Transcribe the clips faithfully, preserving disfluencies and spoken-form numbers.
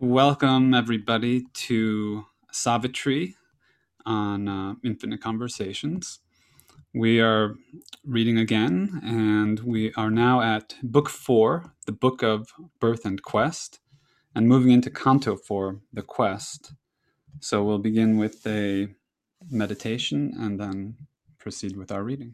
Welcome, everybody, to Savitri on uh, Infinite Conversations. We are reading again, and we are now at Book four, the Book of Birth and Quest, and moving into Canto four, the Quest. So we'll begin with a meditation and then proceed with our reading.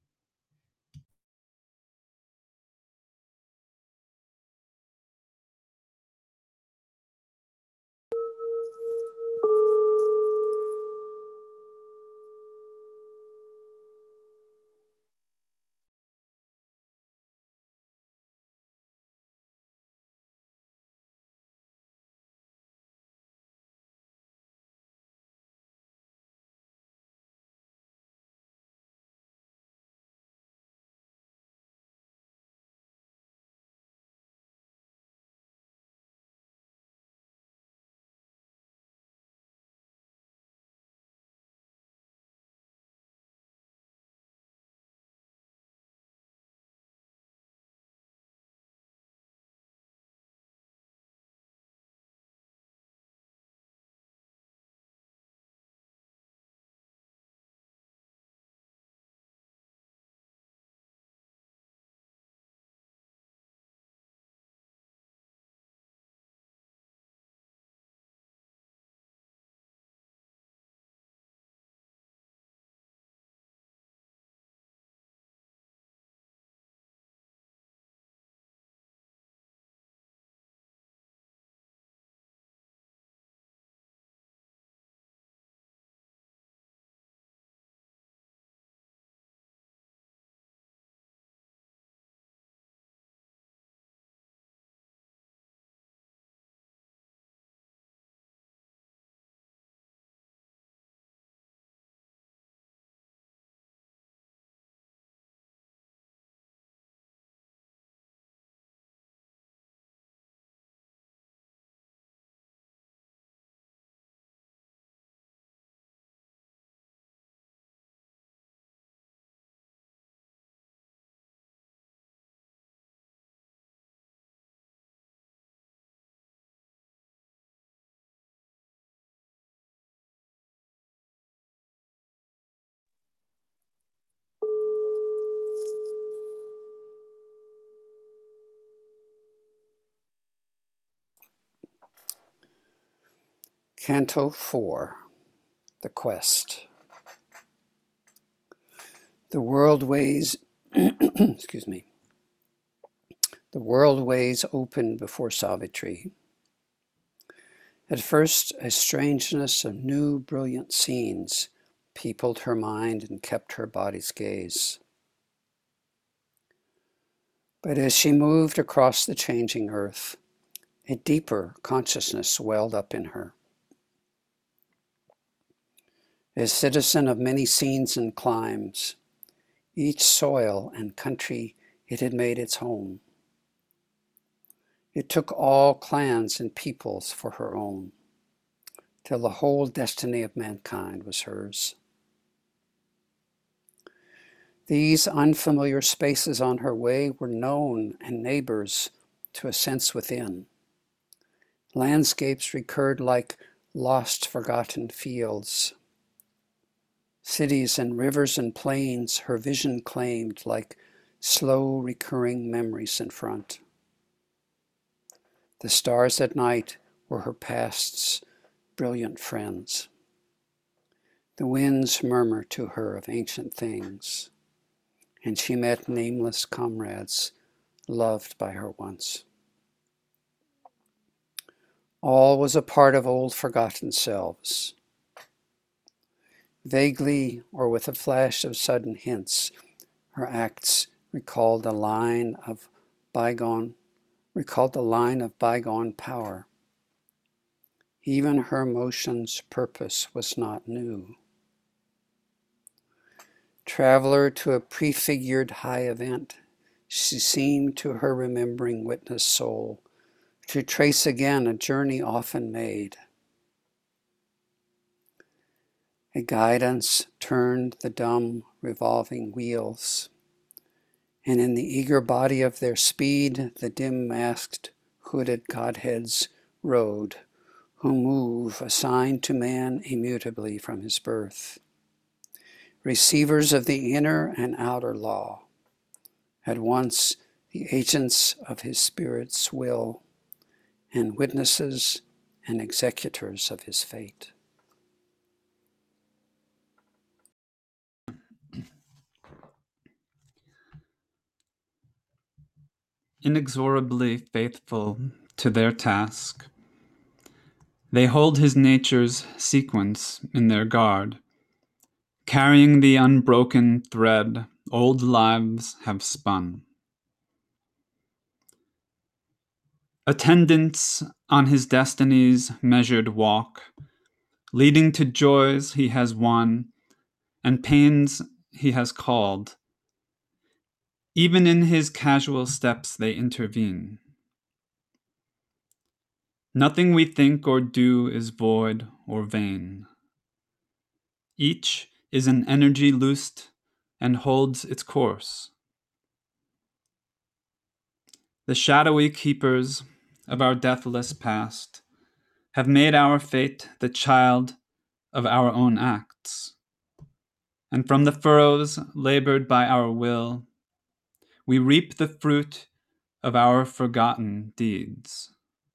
Canto four, The Quest. The world ways, excuse me, the world ways opened before Savitri. At first, a strangeness of new brilliant scenes peopled her mind and kept her body's gaze. But as she moved across the changing earth, a deeper consciousness welled up in her. As citizen of many scenes and climes, each soil and country it had made its home. It took all clans and peoples for her own, till the whole destiny of mankind was hers. These unfamiliar spaces on her way were known and neighbors to a sense within. Landscapes recurred like lost, forgotten fields. Cities and rivers and plains her vision claimed like slow, recurring memories in front. The stars at night were her past's brilliant friends. The winds murmur to her of ancient things, and she met nameless comrades loved by her once. All was a part of old forgotten selves. Vaguely, or with a flash of sudden hints, her acts recalled a line of bygone, recalled the line of bygone power. Even her motion's purpose was not new. Traveler to a prefigured high event, she seemed to her remembering witness soul to trace again a journey often made. A guidance turned the dumb revolving wheels, and in the eager body of their speed, the dim-masked, hooded godheads road, who move assigned to man immutably from his birth, receivers of the inner and outer law, at once the agents of his Spirit's will and witnesses and executors of his fate. Inexorably faithful to their task, they hold his nature's sequence in their guard, carrying the unbroken thread old lives have spun. Attendants on his destiny's measured walk, leading to joys he has won and pains he has called. Even in his casual steps they intervene. Nothing we think or do is void or vain. Each is an energy loosed and holds its course. The shadowy keepers of our deathless past have made our fate the child of our own acts. And from the furrows labored by our will, we reap the fruit of our forgotten deeds.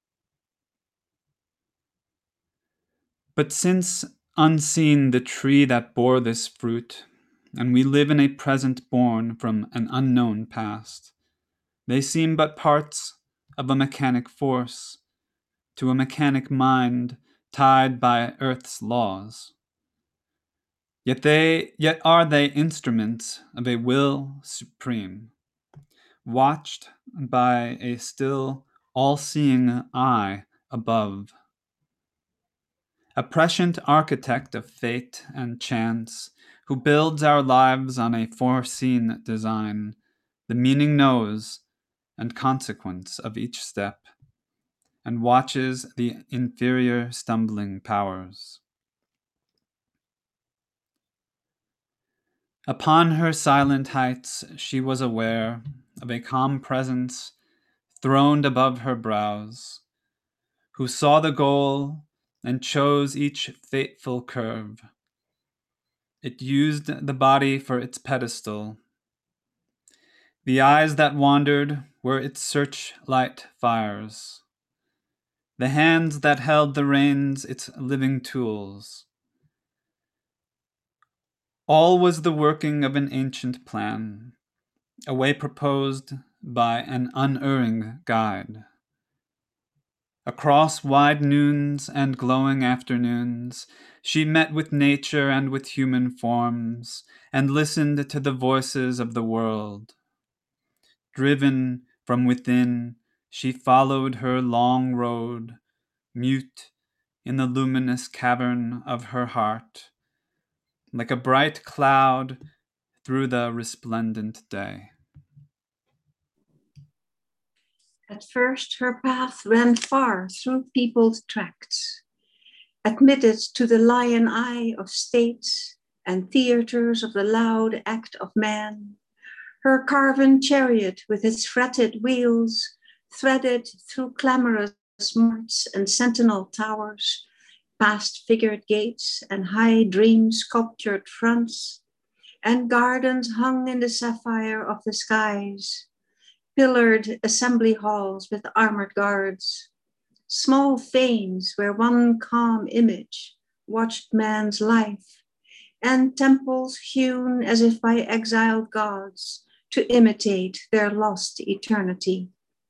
But since unseen the tree that bore this fruit, and we live in a present born from an unknown past, they seem but parts of a mechanic force to a mechanic mind tied by earth's laws. Yet they, yet are they instruments of a will supreme, watched by a still all-seeing eye above. A prescient architect of fate and chance, who builds our lives on a foreseen design, the meaning knows and consequence of each step, and watches the inferior stumbling powers. Upon her silent heights she was aware of a calm presence throned above her brows, who saw the goal and chose each fateful curve. It used the body for its pedestal. The eyes that wandered were its searchlight fires. The hands that held the reins its living tools. All was the working of an ancient plan, a way proposed by an unerring guide. Across wide noons and glowing afternoons, she met with nature and with human forms, and listened to the voices of the world. Driven from within, she followed her long road, mute in the luminous cavern of her heart, like a bright cloud through the resplendent day. At first her path ran far through peopled tracts, admitted to the lion eye of states and theaters of the loud act of man. Her carven chariot with its fretted wheels threaded through clamorous marts and sentinel towers, past figured gates and high dream sculptured fronts, and gardens hung in the sapphire of the skies, pillared assembly halls with armored guards, small fanes where one calm image watched man's life, and temples hewn as if by exiled gods to imitate their lost eternity.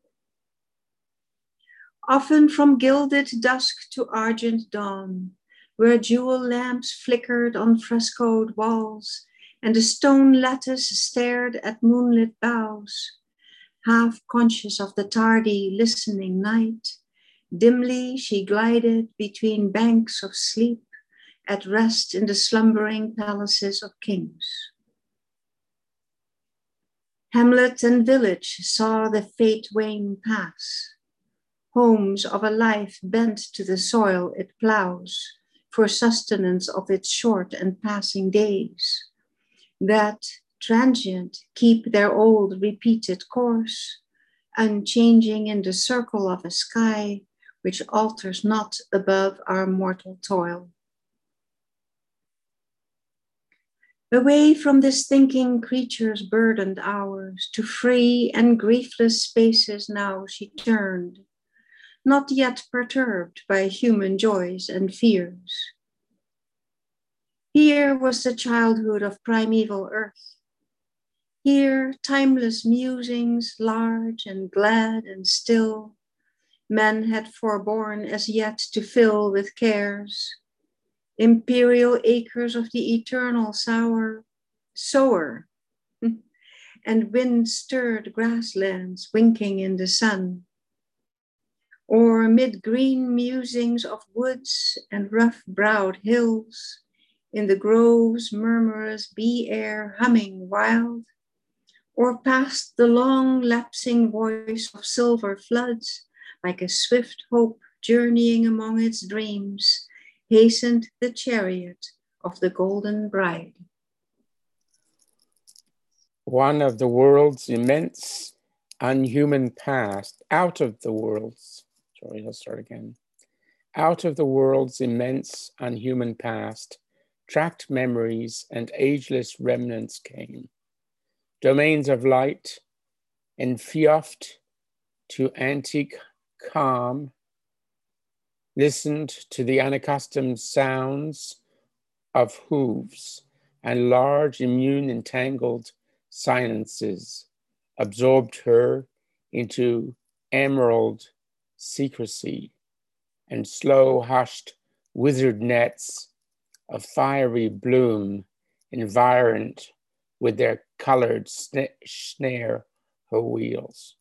Often from gilded dusk to argent dawn, where jewel lamps flickered on frescoed walls and the stone lattice stared at moonlit boughs, half conscious of the tardy listening night, dimly she glided between banks of sleep, at rest in the slumbering palaces of kings. Hamlet and village saw the fate wane pass, homes of a life bent to the soil it plows for sustenance of its short and passing days, that transient keep their old repeated course, unchanging in the circle of a sky which alters not above our mortal toil. Away from this thinking creature's burdened hours, to free and griefless spaces now she turned, not yet perturbed by human joys and fears. Here was the childhood of primeval earth. Here, timeless musings, large and glad and still, men had forborne as yet to fill with cares, imperial acres of the eternal sour sower, and wind-stirred grasslands winking in the sun, or mid green musings of woods and rough-browed hills, in the grove's murmurous bee air humming wild, or past the long lapsing voice of silver floods, like a swift hope journeying among its dreams, hastened the chariot of the golden bride. One of the world's immense unhuman past, out of the world's, sorry, let's start again. Out of the world's immense unhuman past, tracked memories and ageless remnants came. Domains of light, enfioffed to antique calm, listened to the unaccustomed sounds of hooves and large immune entangled silences, absorbed her into emerald secrecy and slow hushed wizard nets of fiery bloom environed with their colored snare her wheels.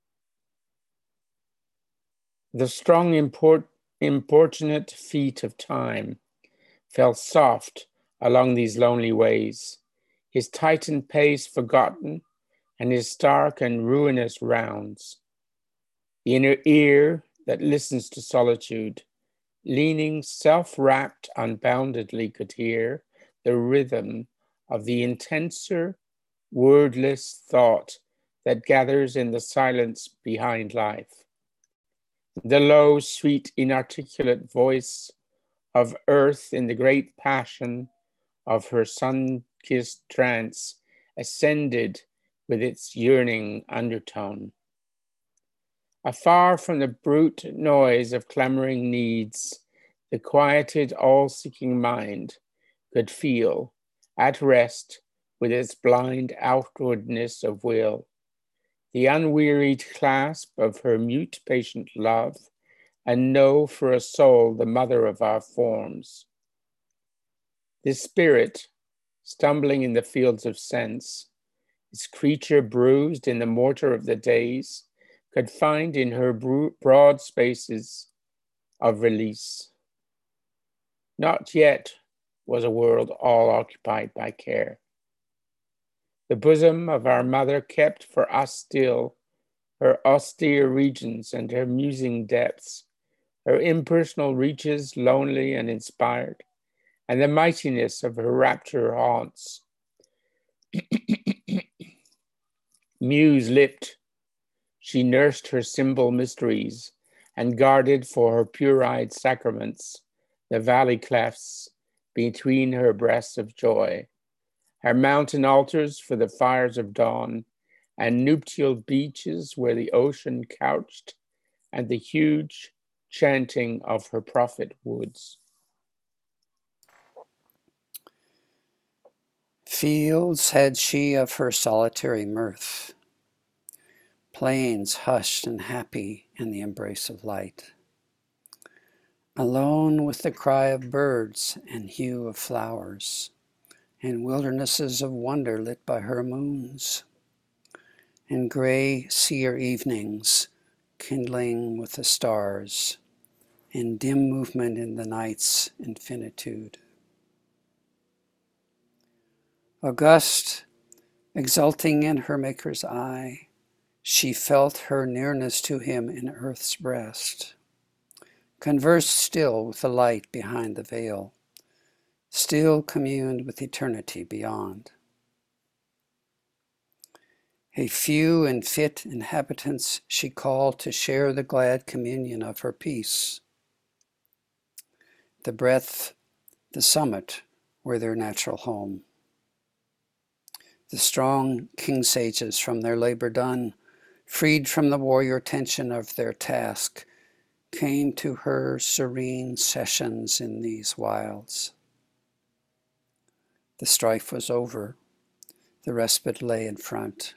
The strong import, importunate feet of time fell soft along these lonely ways, his tightened pace forgotten and his stark and ruinous rounds. The inner ear that listens to solitude, leaning self-wrapped unboundedly, could hear the rhythm of the intenser, wordless thought that gathers in the silence behind life. The low, sweet, inarticulate voice of earth in the great passion of her sun-kissed trance ascended with its yearning undertone. Afar from the brute noise of clamoring needs, the quieted, all-seeking mind could feel at rest with its blind outwardness of will, the unwearied clasp of her mute patient love, and know for a soul the mother of our forms. This spirit, stumbling in the fields of sense, its creature bruised in the mortar of the days, could find in her broad spaces of release. Not yet was a world all occupied by care. The bosom of our mother kept for us still her austere regions and her musing depths, her impersonal reaches lonely and inspired, and the mightiness of her rapture haunts. Muse-lipped, she nursed her symbol mysteries and guarded for her pure-eyed sacraments the valley clefts between her breasts of joy, her mountain altars for the fires of dawn, and nuptial beaches where the ocean couched, and the huge chanting of her prophet woods. Fields had she of her solitary mirth, plains hushed and happy in the embrace of light, alone with the cry of birds and hue of flowers, and wildernesses of wonder lit by her moons, and gray seer evenings kindling with the stars, and dim movement in the night's infinitude. August, exulting in her Maker's eye, she felt her nearness to him in earth's breast, conversed still with the light behind the veil, still communed with eternity beyond. A few and fit inhabitants she called to share the glad communion of her peace. The breadth, the summit, were their natural home. The strong king sages from their labor done, freed from the warrior tension of their task, came to her serene sessions in these wilds. The strife was over, the respite lay in front.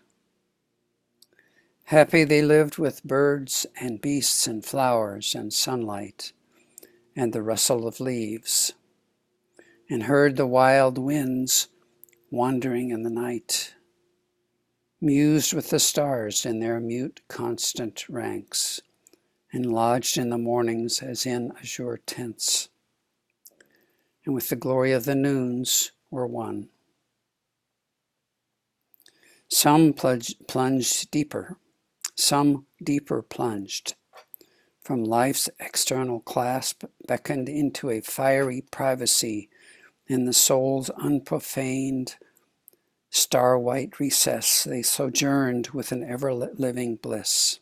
Happy they lived with birds and beasts and flowers and sunlight and the rustle of leaves, and heard the wild winds wandering in the night, mused with the stars in their mute constant ranks, and lodged in the mornings as in azure tents, and with the glory of the noons were one. Some plunged deeper, some deeper plunged, from life's external clasp beckoned into a fiery privacy in the soul's unprofaned, star-white recess. They sojourned with an ever-living bliss.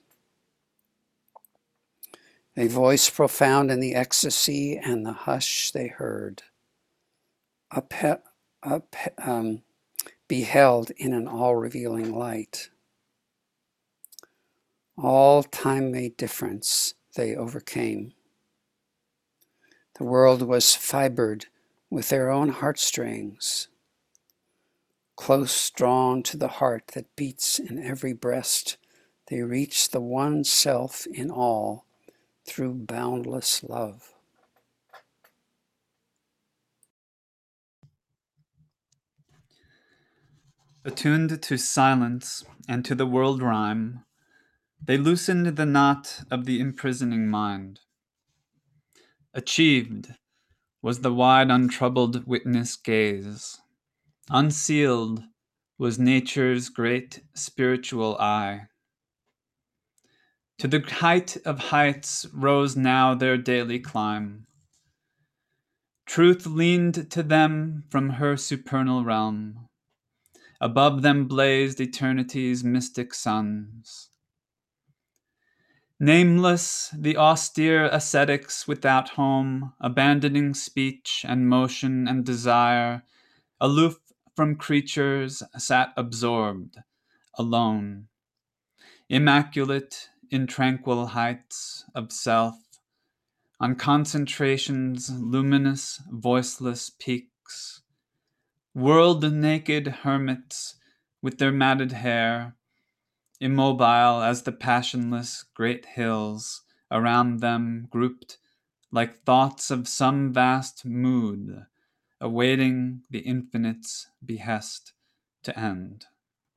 A voice profound in the ecstasy and the hush they heard, up, up, um, beheld in an all-revealing light. All time made difference they overcame. The world was fibered with their own heartstrings, close drawn to the heart that beats in every breast. They reached the one self in all through boundless love. Attuned to silence and to the world rhyme, they loosened the knot of the imprisoning mind. Achieved was the wide untroubled witness gaze. Unsealed was nature's great spiritual eye. To the height of heights rose now their daily climb. Truth leaned to them from her supernal realm. Above them blazed eternity's mystic suns. Nameless, the austere ascetics without home, abandoning speech and motion and desire, aloof from creatures, sat absorbed, alone, immaculate in tranquil heights of self, on concentration's luminous, voiceless peaks, world-naked hermits with their matted hair, immobile as the passionless great hills around them grouped like thoughts of some vast mood, awaiting the infinite's behest to end.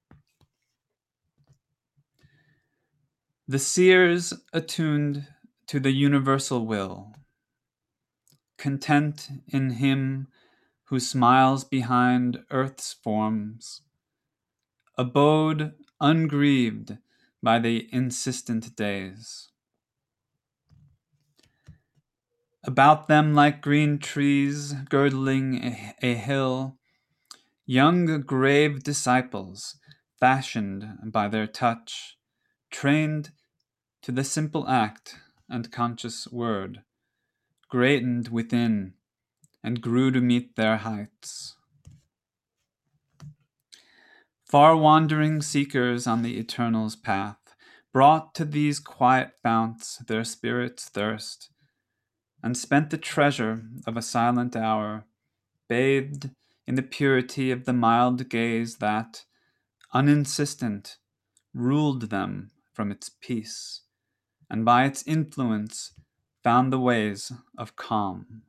The seers attuned to the universal will, content in him who smiles behind earth's forms, abode ungrieved by the insistent days. About them like green trees girdling a, a hill, young grave disciples, fashioned by their touch, trained to the simple act and conscious word, greatened within and grew to meet their heights. Far-wandering seekers on the Eternal's path brought to these quiet founts their spirit's thirst, and spent the treasure of a silent hour, bathed in the purity of the mild gaze that, uninsistent, ruled them from its peace, and by its influence found the ways of calm.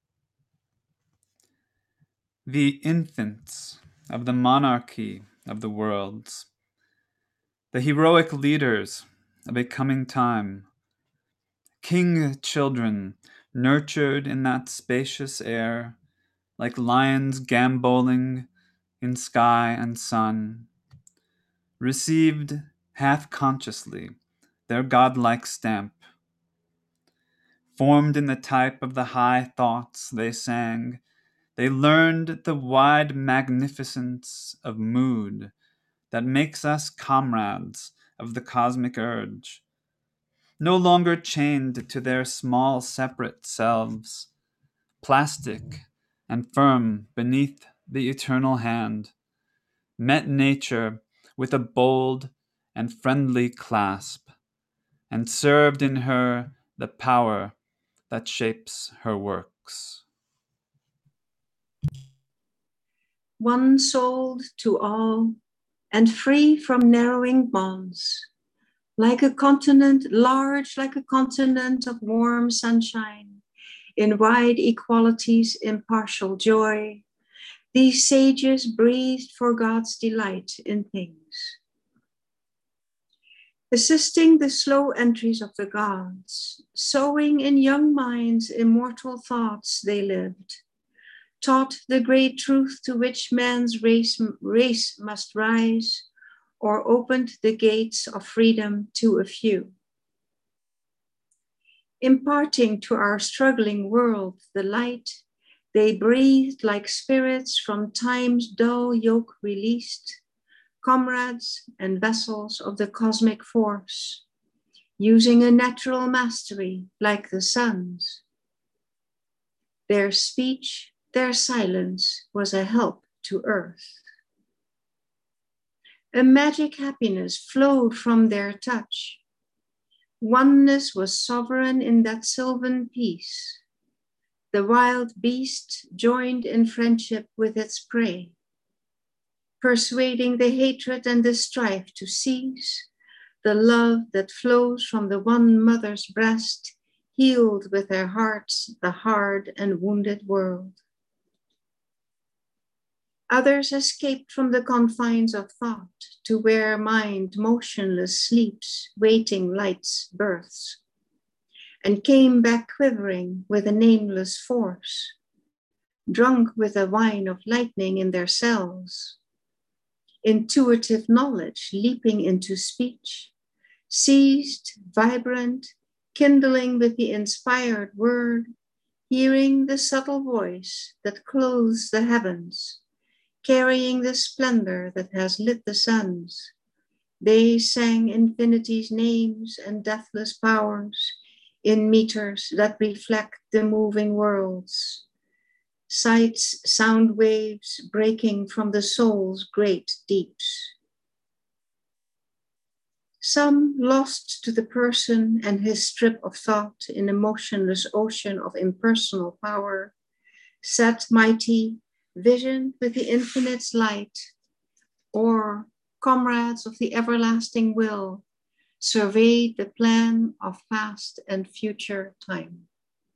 The infants of the monarchy of the worlds, the heroic leaders of a coming time, king children nurtured in that spacious air, like lions gamboling in sky and sun, received half-consciously their godlike stamp. Formed in the type of the high thoughts they sang, they learned the wide magnificence of mood that makes us comrades of the cosmic urge, no longer chained to their small separate selves, plastic and firm beneath the eternal hand, met nature with a bold and friendly clasp, and served in her the power that shapes her works. One souled to all and free from narrowing bonds, like a continent, large like a continent of warm sunshine, in wide equality's impartial joy, these sages breathed for God's delight in things. Assisting the slow entries of the gods, sowing in young minds immortal thoughts they lived, taught the great truth to which man's race, race must rise, or opened the gates of freedom to a few. Imparting to our struggling world the light, they breathed like spirits from time's dull yoke released, comrades and vessels of the cosmic force, using a natural mastery like the sun's. Their speech, their silence was a help to earth. A magic happiness flowed from their touch. Oneness was sovereign in that sylvan peace. The wild beast joined in friendship with its prey, persuading the hatred and the strife to cease. The love that flows from the one mother's breast healed with their hearts the hard and wounded world. Others escaped from the confines of thought to where mind motionless sleeps, waiting light's births, and came back quivering with a nameless force, drunk with the wine of lightning in their cells. Intuitive knowledge leaping into speech, seized, vibrant, kindling with the inspired word, hearing the subtle voice that clothes the heavens, carrying the splendor that has lit the suns. They sang infinity's names and deathless powers in meters that reflect the moving worlds. Sights, sound waves breaking from the soul's great deeps. Some lost to the person and his strip of thought in a motionless ocean of impersonal power, sat mighty, visioned with the infinite's light, or comrades of the everlasting will, surveyed the plan of past and future time.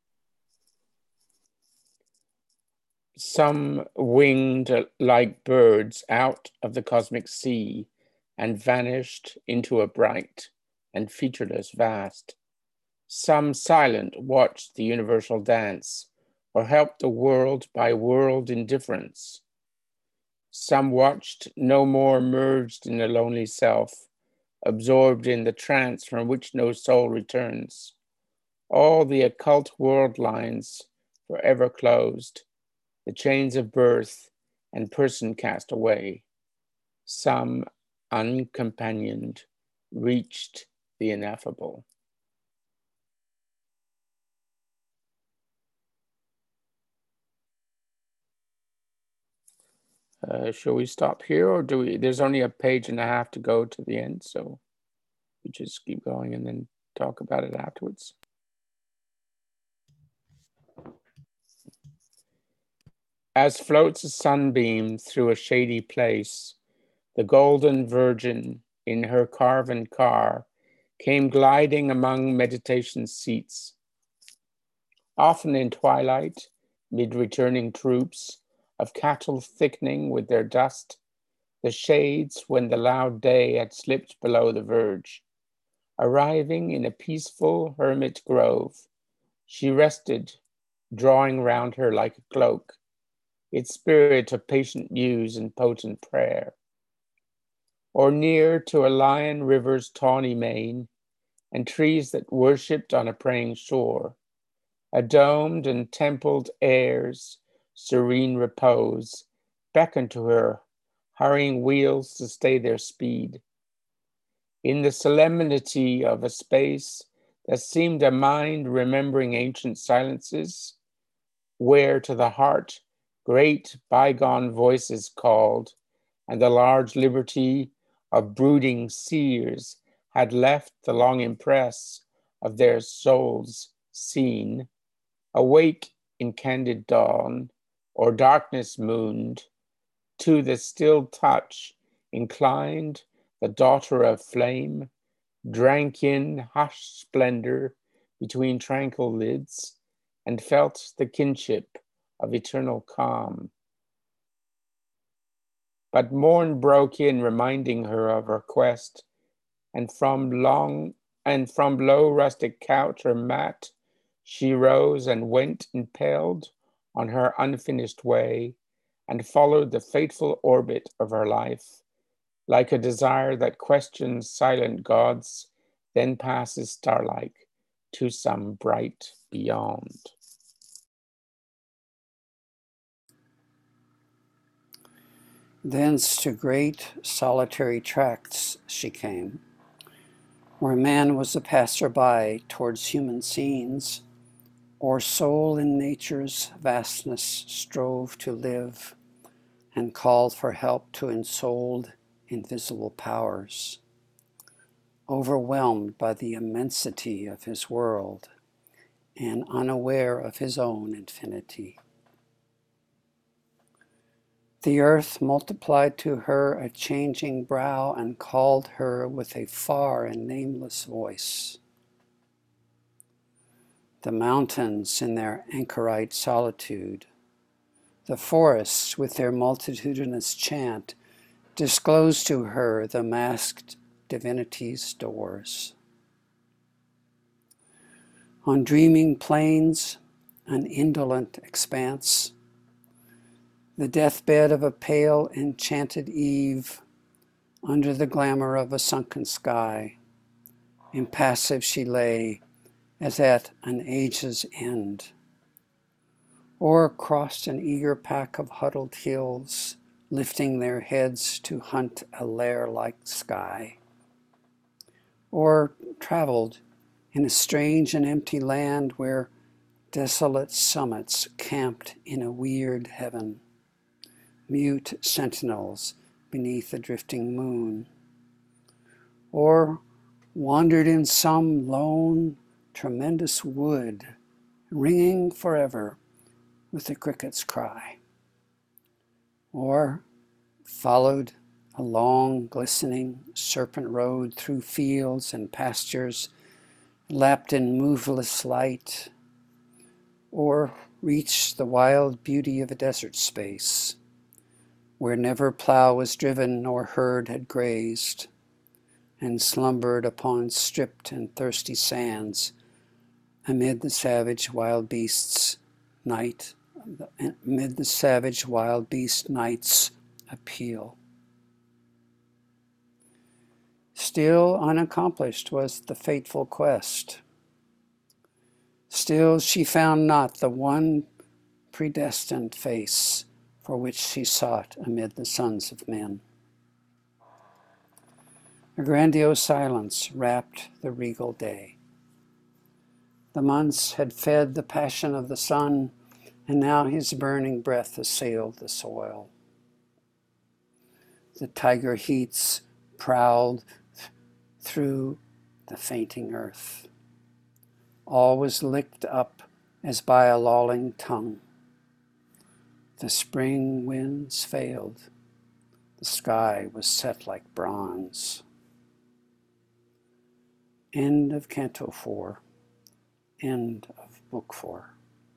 Some winged like birds out of the cosmic sea and vanished into a bright and featureless vast. Some silent watched the universal dance or helped the world by world indifference. Some watched no more merged in a lonely self, absorbed in the trance from which no soul returns. All the occult world lines forever closed, the chains of birth and person cast away. Some uncompanioned reached the ineffable. Uh, shall we stop here, or do we? There's only a page and a half to go to the end, so we just keep going and then talk about it afterwards. As floats a sunbeam through a shady place, the golden virgin in her carven car came gliding among meditation seats. Often in twilight, mid returning troops of cattle thickening with their dust, the shades when the loud day had slipped below the verge. Arriving in a peaceful hermit grove, she rested, drawing round her like a cloak, its spirit of patient muse and potent prayer. Or near to a lion river's tawny mane, and trees that worshipped on a praying shore, a domed and templed air's serene repose beckoned to her, hurrying wheels to stay their speed. In the solemnity of a space that seemed a mind remembering ancient silences, where to the heart great bygone voices called, and the large liberty of brooding seers had left the long impress of their souls seen, awake in candid dawn or darkness mooned, to the still touch inclined, the daughter of flame drank in hushed splendor between tranquil lids and felt the kinship of eternal calm. But morn broke in, reminding her of her quest, and from long and from low rustic couch or mat she rose and went impelled on her unfinished way, and followed the fateful orbit of her life, like a desire that questions silent gods, then passes star-like to some bright beyond. Thence to great solitary tracts she came, where man was a passer-by towards human scenes, or soul in nature's vastness strove to live, and called for help to ensouled invisible powers, overwhelmed by the immensity of his world and unaware of his own infinity. The earth multiplied to her a changing brow and called her with a far and nameless voice. The mountains in their anchorite solitude, the forests with their multitudinous chant, disclosed to her the masked divinity's doors. On dreaming plains, an indolent expanse, the deathbed of a pale, enchanted eve, under the glamour of a sunken sky, impassive she lay, as at an age's end. Or crossed an eager pack of huddled hills, lifting their heads to hunt a lair-like sky. Or traveled in a strange and empty land where desolate summits camped in a weird heaven, mute sentinels beneath a drifting moon. Or wandered in some lone, tremendous wood, ringing forever with the cricket's cry. Or followed a long, glistening serpent road through fields and pastures, lapped in moveless light. Or reached the wild beauty of a desert space, where never plow was driven nor herd had grazed, and slumbered upon stripped and thirsty sands amid the savage wild beasts' night, amid the savage wild beast night's appeal. Still unaccomplished was the fateful quest. Still she found not the one predestined face for which she sought amid the sons of men. A grandiose silence wrapped the regal day. The months had fed the passion of the sun, and now his burning breath assailed the soil. The tiger heats prowled th- through the fainting earth. All was licked up as by a lolling tongue. The spring winds failed. The sky was set like bronze. End of Canto four. End of Book four.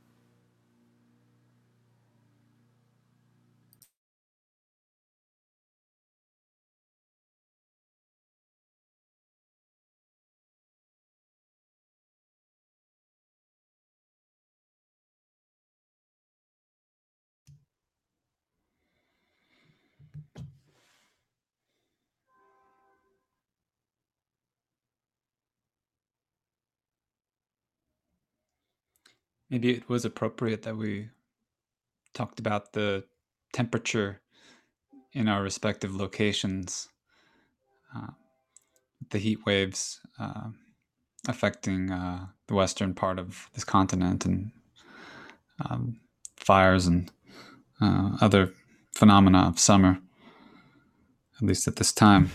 Maybe it was appropriate that we talked about the temperature in our respective locations, uh, the heat waves uh, affecting uh, the western part of this continent, and um, fires and uh, other phenomena of summer, at least at this time.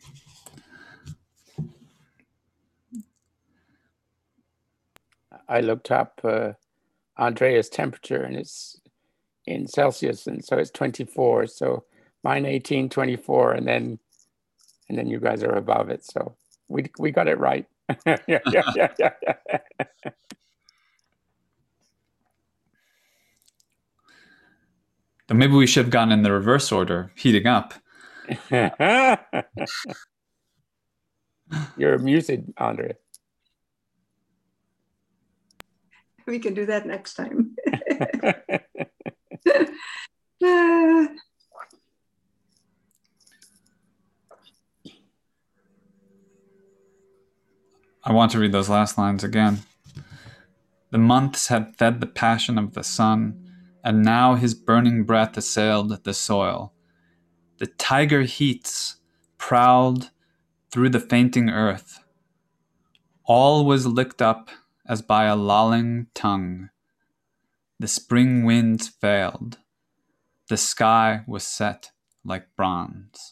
I looked up uh, Andrea's temperature, and it's in Celsius, and so it's twenty-four. So mine eighteen, twenty-four, and then and then you guys are above it. So we we got it right. yeah, yeah, yeah, yeah, yeah. But maybe we should have gone in the reverse order, heating up. You're muted, Andrea. We can do that next time. uh, I want to read those last lines again. The months had fed the passion of the sun, and now his burning breath assailed the soil. The tiger heats prowled through the fainting earth. All was licked up as by a lolling tongue. The spring winds failed. The sky was set like bronze.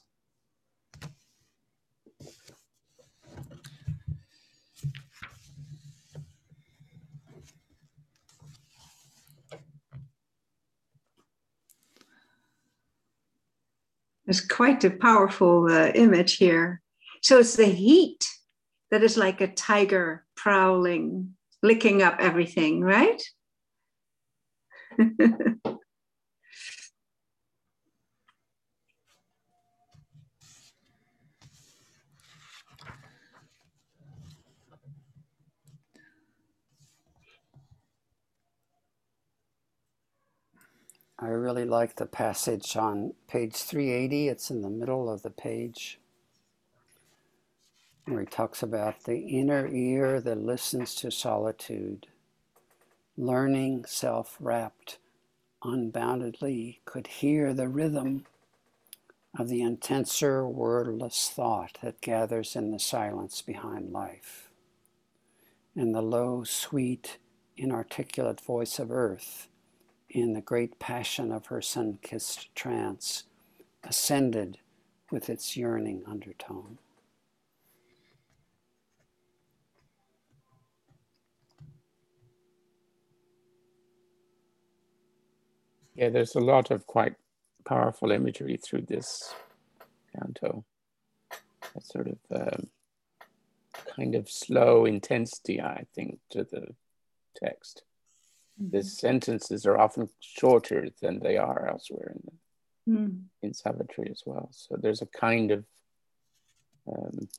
It's quite a powerful uh, image here. So it's the heat that is like a tiger prowling, licking up everything, right? I really like the passage on page three eighty. It's in the middle of the page, where he talks about the inner ear that listens to solitude. Learning, self-wrapped, unboundedly, could hear the rhythm of the intenser, wordless thought that gathers in the silence behind life. And the low, sweet, inarticulate voice of earth, in the great passion of her sun-kissed trance, ascended with its yearning undertone. Yeah, there's a lot of quite powerful imagery through this canto. A sort of um, kind of slow intensity, I think, to the text. The sentences are often shorter than they are elsewhere in the, mm. in Savitri as well. So there's a kind of um,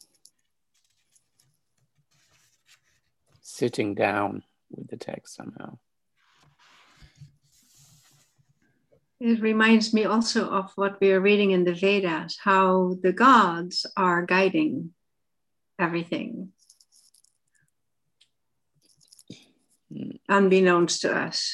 sitting down with the text somehow. It reminds me also of what we are reading in the Vedas, how the gods are guiding everything, mm. unbeknownst to us.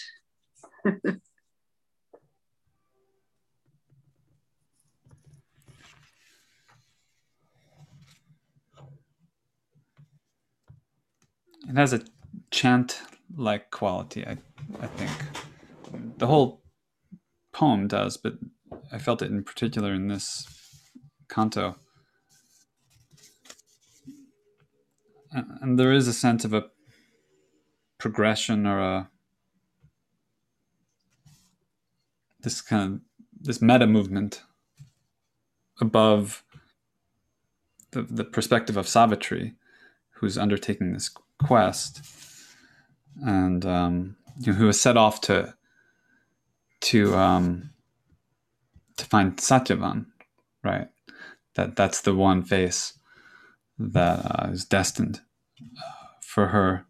It has a chant-like quality, I, I think. The whole poem does, but I felt it in particular in this canto. And, and there is a sense of a progression, or a this kind of this meta movement above the, the perspective of Savitri, who's undertaking this quest, and um, you know, who has set off to to um, to find Satyavan, right? That that's the one face that uh, is destined uh, for her.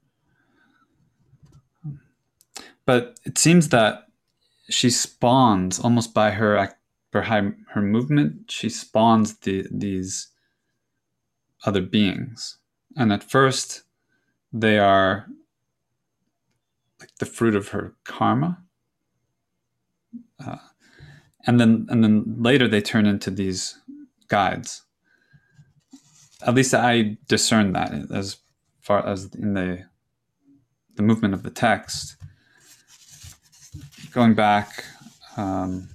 But it seems that she spawns almost by her her her movement. She spawns the these other beings, and at first they are like the fruit of her karma, uh, and then and then later they turn into these guides. At least I discern that as far as in the the movement of the text. Going back, um,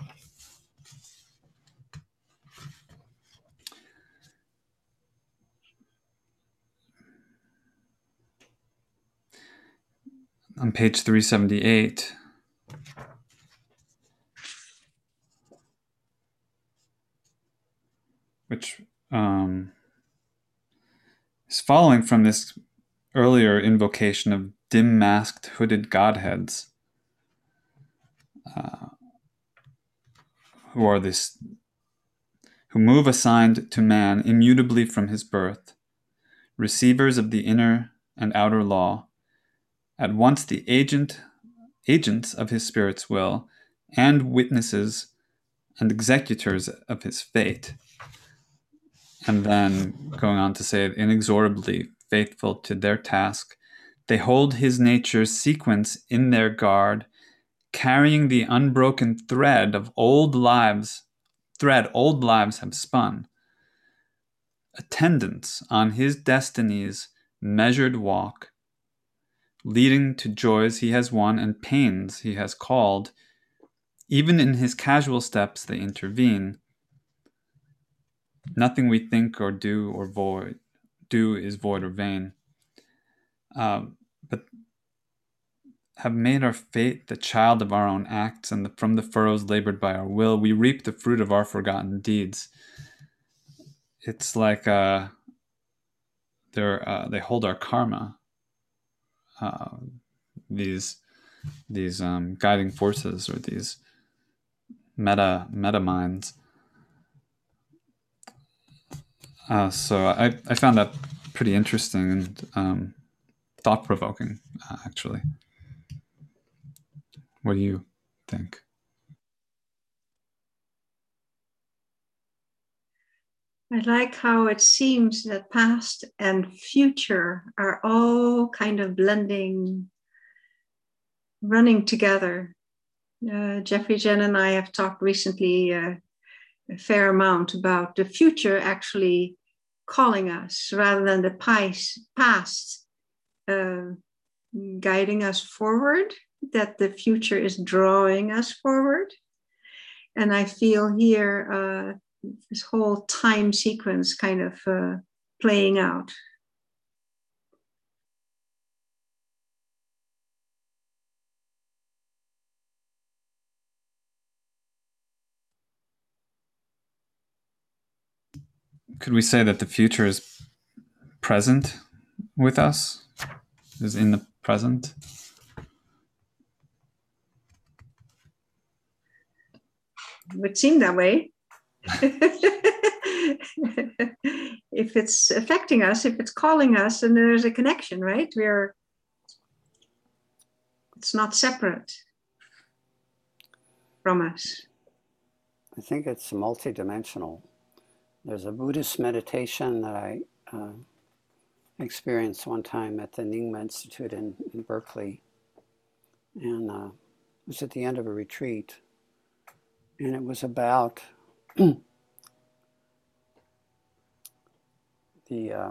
on page three seventy-eight, which um, is following from this earlier invocation of dim-masked, hooded godheads, uh, who are this, who move assigned to man immutably from his birth, receivers of the inner and outer law, at once the agent, agents of his spirit's will, and witnesses and executors of his fate. And then going on to say, inexorably faithful to their task, they hold his nature's sequence in their guard, carrying the unbroken thread of old lives, thread old lives have spun. Attendants on his destiny's measured walk, leading to joys he has won and pains he has called. Even in his casual steps they intervene. Nothing we think or do or void do is void or vain. Um, but have made our fate the child of our own acts, and the, from the furrows labored by our will, we reap the fruit of our forgotten deeds. It's like uh, they're uh, they hold our karma. Uh, these these um, guiding forces, or these meta meta minds. Uh, so I, I found that pretty interesting and um, thought-provoking, uh, actually. What do you think? I like how it seems that past and future are all kind of blending, running together. Uh, Jeffrey Jen and I have talked recently uh, a fair amount about the future actually calling us rather than the past uh, guiding us forward, that the future is drawing us forward. And I feel here uh, this whole time sequence kind of uh, playing out. Could we say that the future is present with us? Is in the present? It would seem that way. If it's affecting us, if it's calling us, and there's a connection, right? We're, it's not separate from us. I think it's multidimensional. There's a Buddhist meditation that I uh, experienced one time at the Nyingma Institute in, in Berkeley. And uh, it was at the end of a retreat. And it was about the, uh,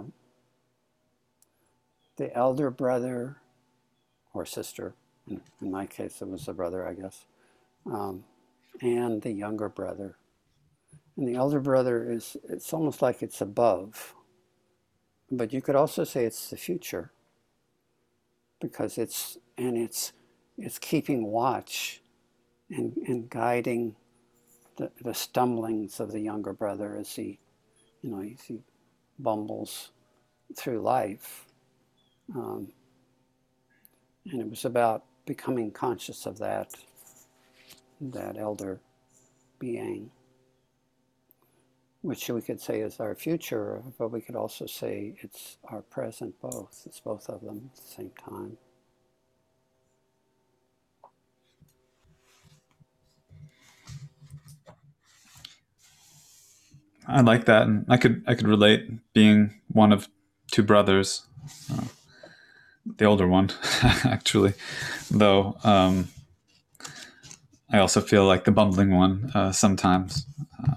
the elder brother or sister, in, in my case it was a brother, I guess, um, and the younger brother. And the elder brother is, it's almost like it's above, but you could also say it's the future, because it's, and it's, it's keeping watch and, and guiding the, the stumblings of the younger brother as he, you know, as he bumbles through life. Um, and it was about becoming conscious of that, that elder being, which we could say is our future, but we could also say it's our present both. It's both of them at the same time. I like that, and I could I could relate being one of two brothers, uh, the older one, actually, though. Um, I also feel like the bumbling one uh, sometimes, uh,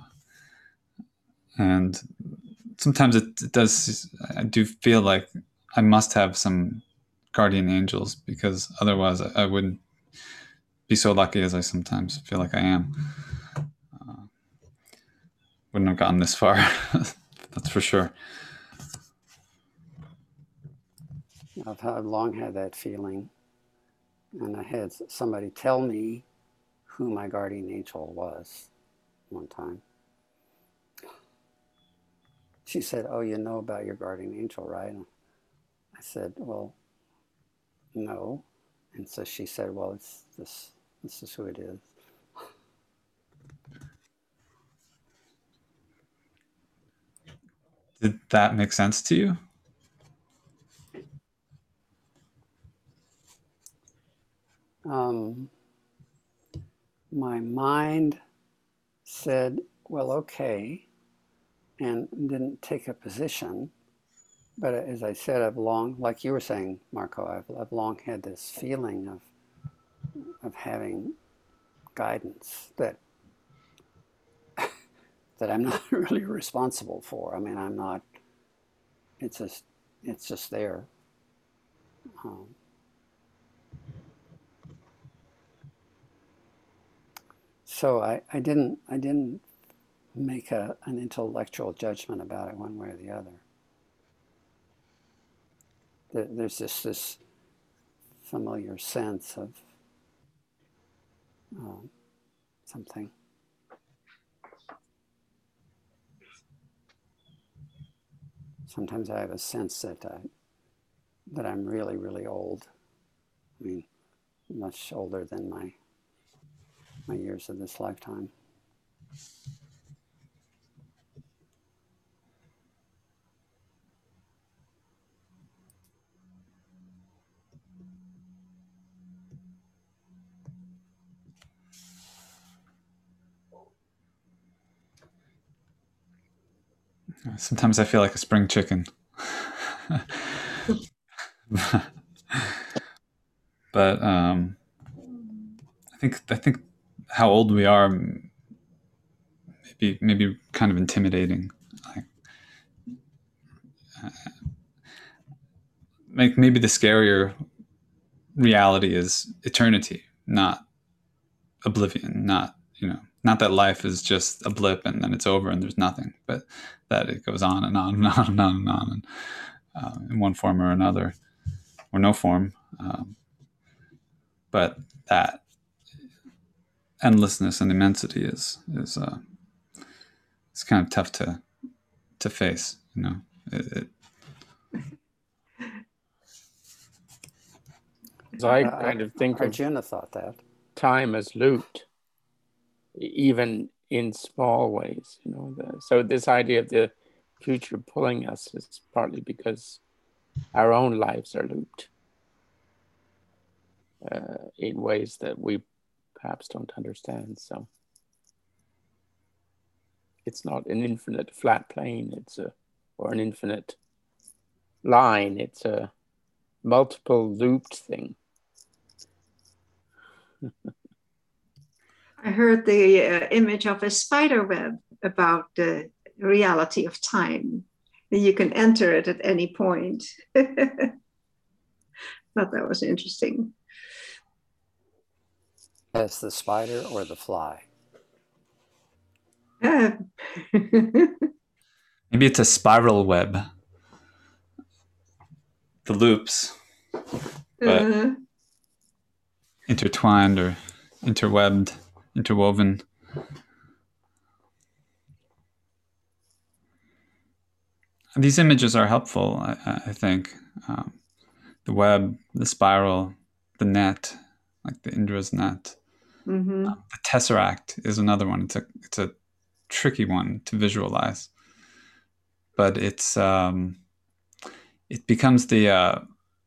and sometimes it, it does. I do feel like I must have some guardian angels, because otherwise I, I wouldn't be so lucky as I sometimes feel like I am. Uh, wouldn't have gotten this far, that's for sure. I've, I've long had that feeling, and I had somebody tell me who my guardian angel was one time. She said, "Oh, you know about your guardian angel, right?" I said, "Well, no." And so she said, "Well, it's this. This is who it is." Did that make sense to you? Um, my mind said, "Well, okay," and didn't take a position. But as I said, I've long, like you were saying, Marco, I've, I've long had this feeling of of having guidance that that I'm not really responsible for. I mean, I'm not. It's just it's just there. Um, so I, I didn't I didn't make a, an intellectual judgment about it one way or the other. There, there's just this familiar sense of um, something. Sometimes I have a sense that I, that I'm really, really old. I mean, much older than my my years of this lifetime. Sometimes I feel like a spring chicken. But um, I think I think how old we are maybe maybe kind of intimidating. Like, uh, like maybe the scarier reality is eternity, not oblivion. Not, you know, not that life is just a blip and then it's over and there's nothing, but that it goes on and on and on and on and on, and, uh, in one form or another, or no form. Um, but that endlessness and immensity is is uh, it's kind of tough to to face. You know, it, it, I Uh, kind of think of Arjuna thought that. time as looped, even in small ways, you know. The, so this idea of the future pulling us is partly because our own lives are looped uh, in ways that we perhaps don't understand. So it's not an infinite flat plane, it's a, or an infinite line, it's a multiple looped thing. I heard the uh, image of a spider web about the reality of time. You can enter it at any point. Thought that was interesting. As the spider or the fly? Uh, maybe it's a spiral web. The loops, but uh, intertwined or interwebbed, interwoven. These images are helpful, I, I think. Um, the web, the spiral, the net, like the Indra's net. mm-hmm. Um, the tesseract is another one. It's a it's a tricky one to visualize, but it's um, it becomes the, uh,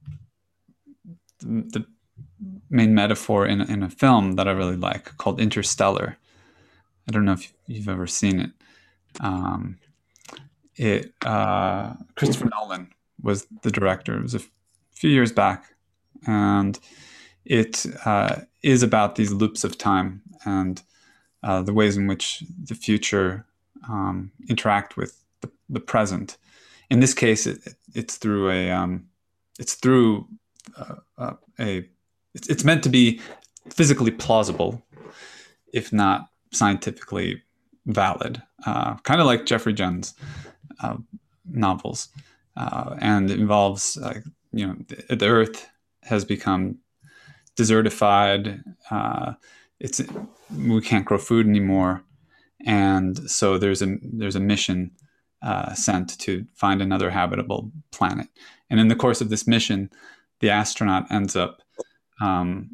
the the main metaphor in in a film that I really like called Interstellar. I don't know if you've ever seen it. Um, it uh, Christopher Nolan was the director. It was a f- few years back, and it uh, is about these loops of time and uh, the ways in which the future um, interact with the, the present. In this case, it, it's through a um, it's through uh, uh, a it's, it's meant to be physically plausible, if not scientifically valid, uh, kind of like Jeffrey Jones' uh, novels, uh, and it involves uh, you know the, the Earth has become desertified. Uh, it's we can't grow food anymore, and so there's a there's a mission uh, sent to find another habitable planet. And in the course of this mission, the astronaut ends up um,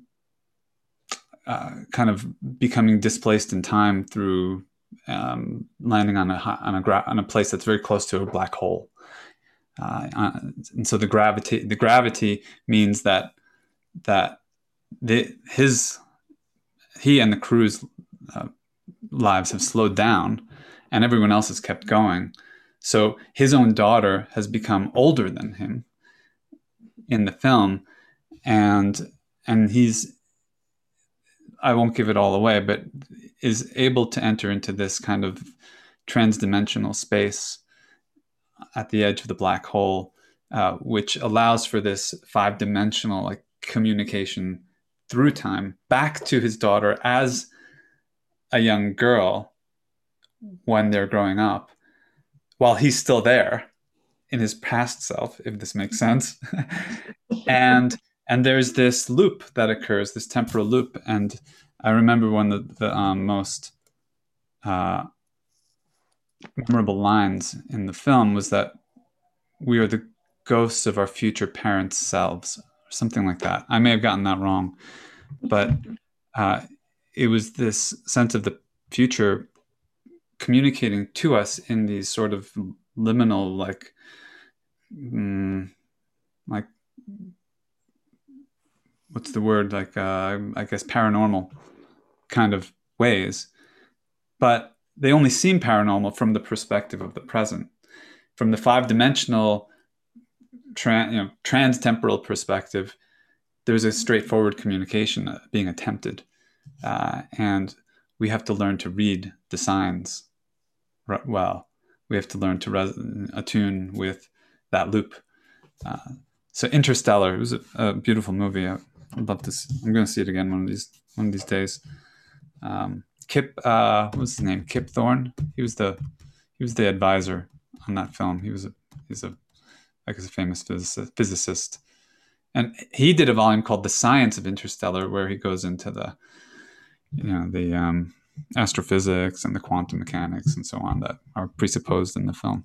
uh, kind of becoming displaced in time through um, landing on a on a gra- on a place that's very close to a black hole. Uh, and so the gravity the gravity means that that the, his he and the crew's uh, lives have slowed down, and everyone else has kept going. So his own daughter has become older than him in the film, and and he's I won't give it all away, but is able to enter into this kind of transdimensional space at the edge of the black hole, uh, which allows for this five-dimensional like communication through time back to his daughter as a young girl when they're growing up, while he's still there in his past self, if this makes sense. and and there's this loop that occurs, this temporal loop. And I remember one of the, the um, most uh, memorable lines in the film was that we are the ghosts of our future parents' selves, or something like that. I may have gotten that wrong, but uh, it was this sense of the future communicating to us in these sort of liminal, like, mm, like, what's the word? Like, uh, I guess paranormal kind of ways. But they only seem paranormal from the perspective of the present. From the five-dimensional, tran- you know, trans-temporal perspective, there's a straightforward communication being attempted. Uh, and we have to learn to read the signs well. We have to learn to res- attune with that loop. Uh, so Interstellar, it was a, a beautiful movie. I, I'd love to. See, I'm going to see it again one of these one of these days. Um, Kip, uh, what was his name? Kip Thorne. He was the he was the advisor on that film. He was a he's a I guess a famous physicist, physicist, and he did a volume called "The Science of Interstellar," where he goes into the you know the um, astrophysics and the quantum mechanics and so on that are presupposed in the film.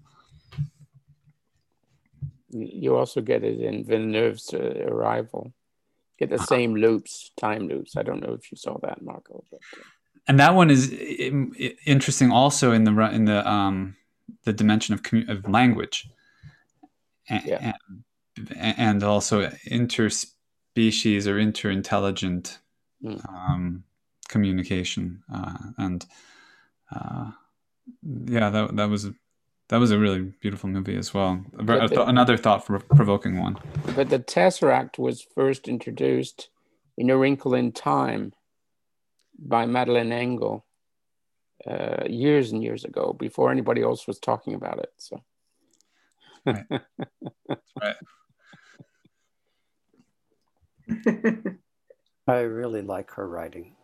You also get it in Villeneuve's uh, Arrival. Get the same loops, time loops. I don't know if you saw that, Marco. But, uh... And that one is interesting, also in the in the um, the dimension of commu- of language, and, yeah. and, and also interspecies or interintelligent mm. um, communication, uh, and uh, yeah, that that was. A, That was a really beautiful movie as well. The, th- another thought-provoking one. But the Tesseract was first introduced in A Wrinkle in Time by Madeleine L'Engle uh, years and years ago, before anybody else was talking about it. So, right. right. I really like her writing.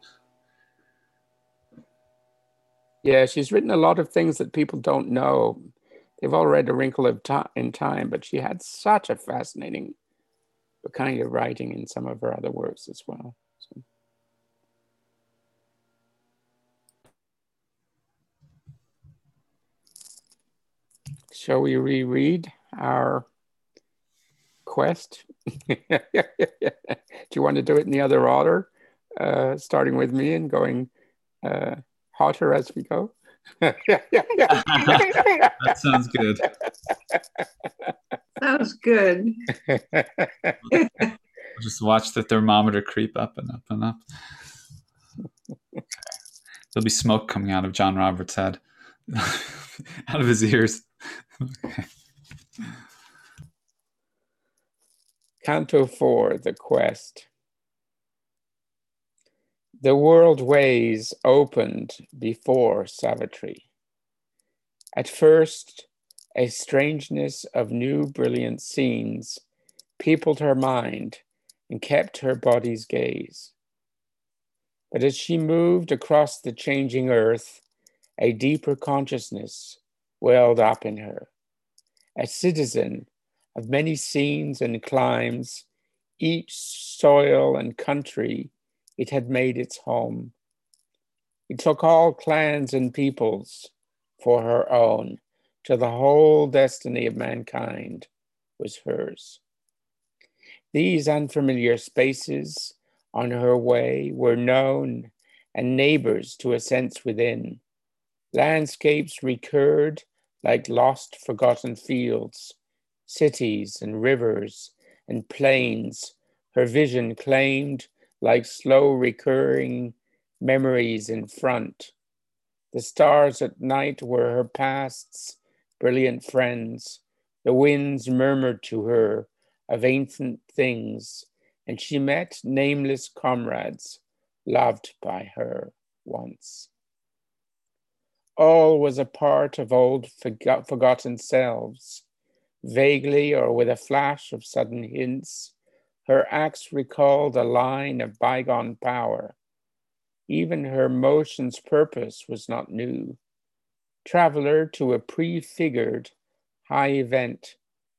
Yeah, she's written a lot of things that people don't know. They've all read A Wrinkle of Ti- in Time, but she had such a fascinating kind of writing in some of her other works as well. So. Shall we reread our quest? Do you want to do it in the other order, uh, starting with me and going uh, hotter as we go? That sounds good. Sounds good. Just watch the thermometer creep up and up and up. Okay. There'll be smoke coming out of John Roberts' head, out of his ears. Okay. Canto four, The Quest. The world ways opened before Savitri. At first, a strangeness of new brilliant scenes peopled her mind and kept her body's gaze. But as she moved across the changing earth, a deeper consciousness welled up in her. A citizen of many scenes and climes, each soil and country it had made its home. It took all clans and peoples for her own, till the whole destiny of mankind was hers. These unfamiliar spaces on her way were known and neighbors to a sense within. Landscapes recurred like lost, forgotten fields, cities and rivers and plains. Her vision claimed like slow recurring memories in front. The stars at night were her past's brilliant friends. The winds murmured to her of ancient things, and she met nameless comrades loved by her once. All was a part of old forgot- forgotten selves. Vaguely or with a flash of sudden hints, her acts recalled a line of bygone power. Even her motion's purpose was not new. Traveler to a prefigured high event.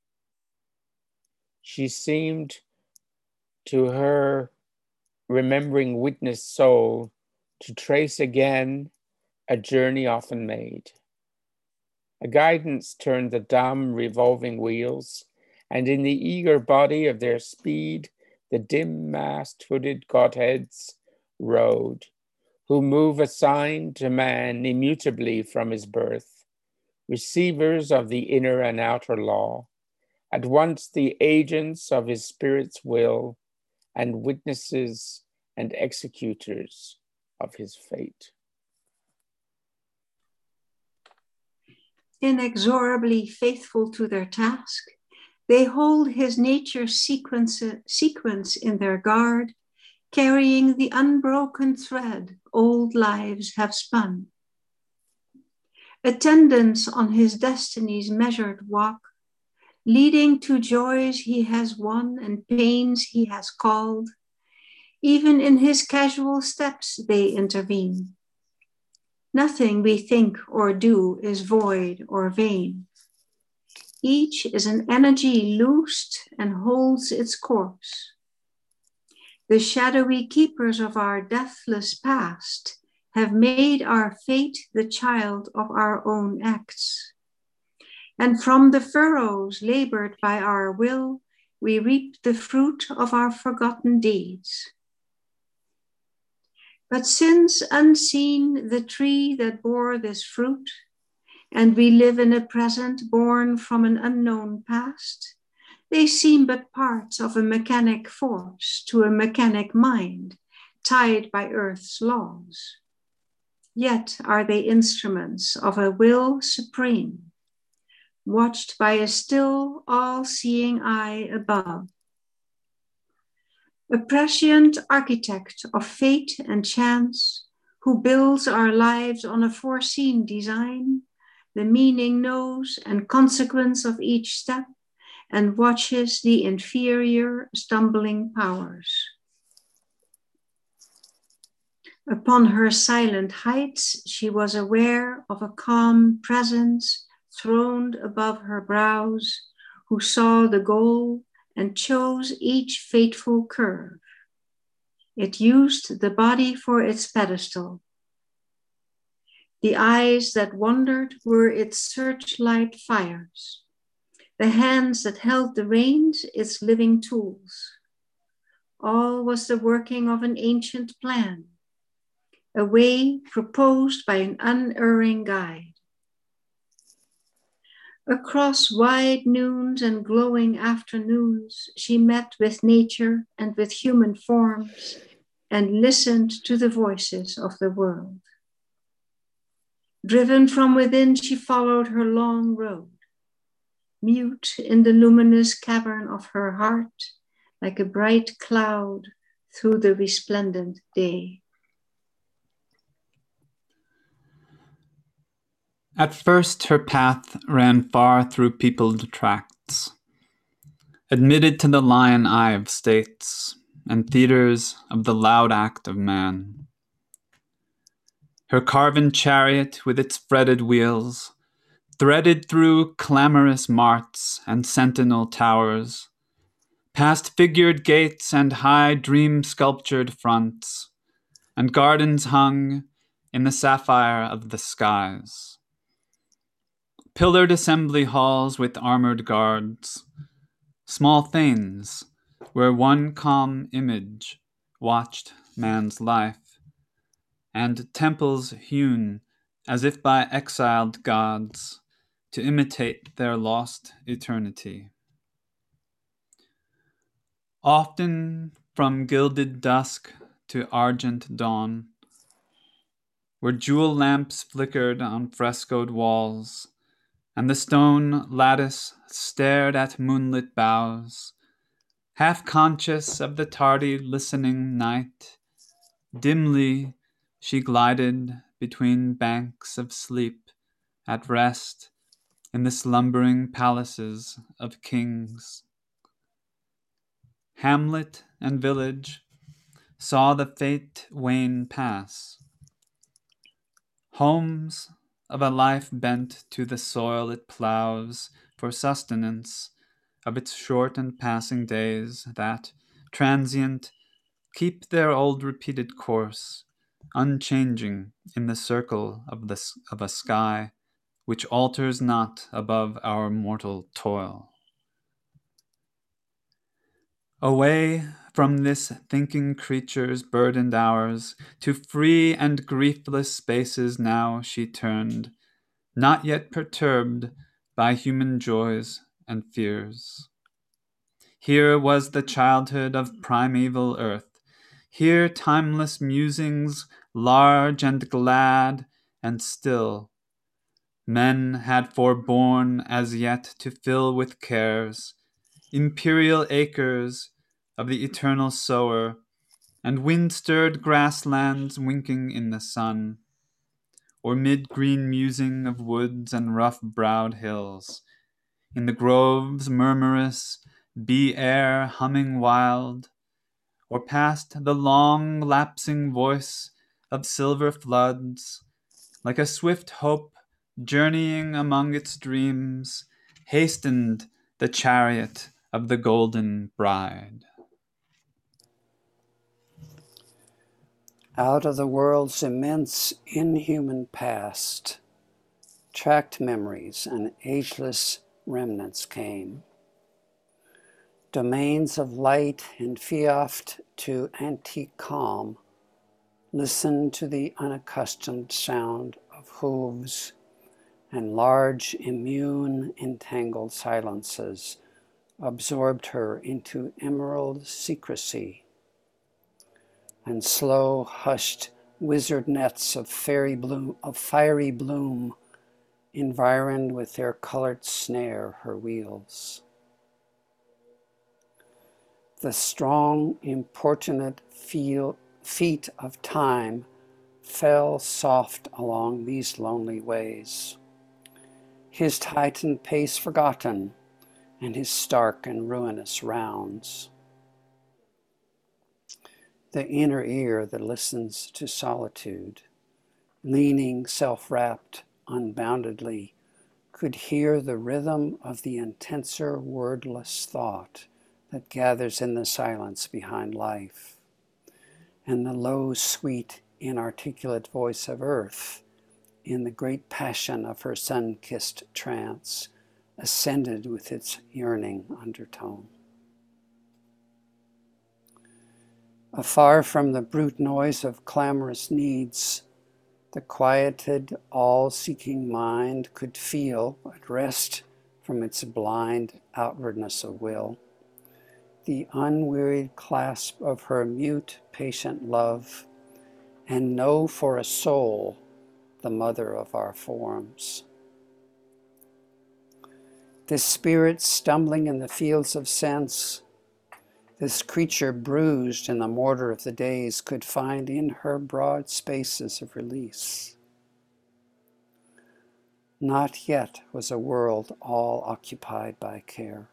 She seemed to her remembering witness soul to trace again a journey often made. A guidance turned the dumb revolving wheels, and in the eager body of their speed, the dim-masked hooded Godheads rode, who move assigned to man immutably from his birth, receivers of the inner and outer law, at once the agents of his spirit's will and witnesses and executors of his fate. Inexorably faithful to their task, they hold his nature sequence, sequence in their guard, carrying the unbroken thread old lives have spun. Attendance on his destiny's measured walk, leading to joys he has won and pains he has called. Even in his casual steps they intervene. Nothing we think or do is void or vain. Each is an energy loosed and holds its course. The shadowy keepers of our deathless past have made our fate the child of our own acts. And from the furrows labored by our will, we reap the fruit of our forgotten deeds. But since unseen the tree that bore this fruit, and we live in a present born from an unknown past, they seem but parts of a mechanic force to a mechanic mind, tied by earth's laws. Yet are they instruments of a will supreme, watched by a still, all-seeing eye above. A prescient architect of fate and chance, who builds our lives on a foreseen design, the meaning knows and consequence of each step, and watches the inferior stumbling powers. Upon her silent heights, she was aware of a calm presence throned above her brows, who saw the goal and chose each fateful curve. It used the body for its pedestal. The eyes that wandered were its searchlight fires. The hands that held the reins, its living tools. All was the working of an ancient plan, a way proposed by an unerring guide. Across wide noons and glowing afternoons, she met with nature and with human forms and listened to the voices of the world. Driven from within, she followed her long road, mute in the luminous cavern of her heart, like a bright cloud through the resplendent day. At first her path ran far through peopled tracts, admitted to the lion eye of states and theaters of the loud act of man. Her carven chariot with its fretted wheels threaded through clamorous marts and sentinel towers, past figured gates and high dream-sculptured fronts, and gardens hung in the sapphire of the skies. Pillared assembly halls with armored guards, small fanes where one calm image watched man's life, and temples hewn as if by exiled gods to imitate their lost eternity. Often from gilded dusk to argent dawn, where jewel lamps flickered on frescoed walls, and the stone lattice stared at moonlit boughs, half conscious of the tardy listening night, dimly she glided between banks of sleep at rest in the slumbering palaces of kings. Hamlet and village saw the fate wane pass. Homes of a life bent to the soil it plows for sustenance of its short and passing days that, transient, keep their old repeated course, unchanging in the circle of, the, of a sky which alters not above our mortal toil. Away from this thinking creature's burdened hours, to free and griefless spaces now she turned, not yet perturbed by human joys and fears. Here was the childhood of primeval earth, here timeless musings, large and glad and still. Men had forborne as yet to fill with cares imperial acres of the eternal sower, and wind-stirred grasslands winking in the sun, or mid-green musing of woods and rough-browed hills, in the groves murmurous, bee-air humming wild, or past the long lapsing voice of silver floods, like a swift hope journeying among its dreams, hastened the chariot of the golden bride. Out of the world's immense inhuman past, tracked memories and ageless remnants came. Domains of light and fiaft to antique calm, listened to the unaccustomed sound of hooves and large, immune, entangled silences absorbed her into emerald secrecy, and slow, hushed wizard nets of fairy bloom, of fiery bloom, environed with their colored snare her wheels. The strong, importunate feel, feet of time fell soft along these lonely ways, his titan pace forgotten, and his stark and ruinous rounds. The inner ear that listens to solitude, leaning self-wrapped unboundedly, could hear the rhythm of the intenser wordless thought that gathers in the silence behind life, and the low, sweet, inarticulate voice of earth, in the great passion of her sun-kissed trance, ascended with its yearning undertone. Afar from the brute noise of clamorous needs, the quieted, all-seeking mind could feel, at rest from its blind outwardness of will, the unwearied clasp of her mute, patient love, and know for a soul the mother of our forms. This spirit stumbling in the fields of sense, this creature bruised in the mortar of the days, could find in her broad spaces of release. Not yet was a world all occupied by care.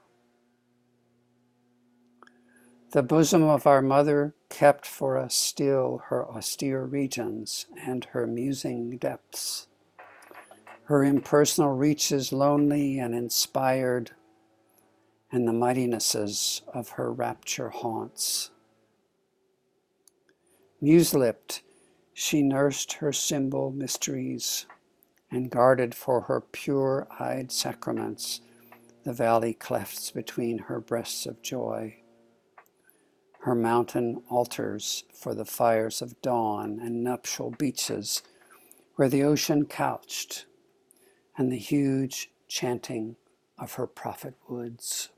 The bosom of our mother kept for us still her austere regions and her musing depths, her impersonal reaches lonely and inspired, and the mightinesses of her rapture haunts. Muse-lipped, she nursed her symbol mysteries and guarded for her pure-eyed sacraments the valley clefts between her breasts of joy, her mountain altars for the fires of dawn and nuptial beaches where the ocean couched, and the huge chanting of her prophet woods.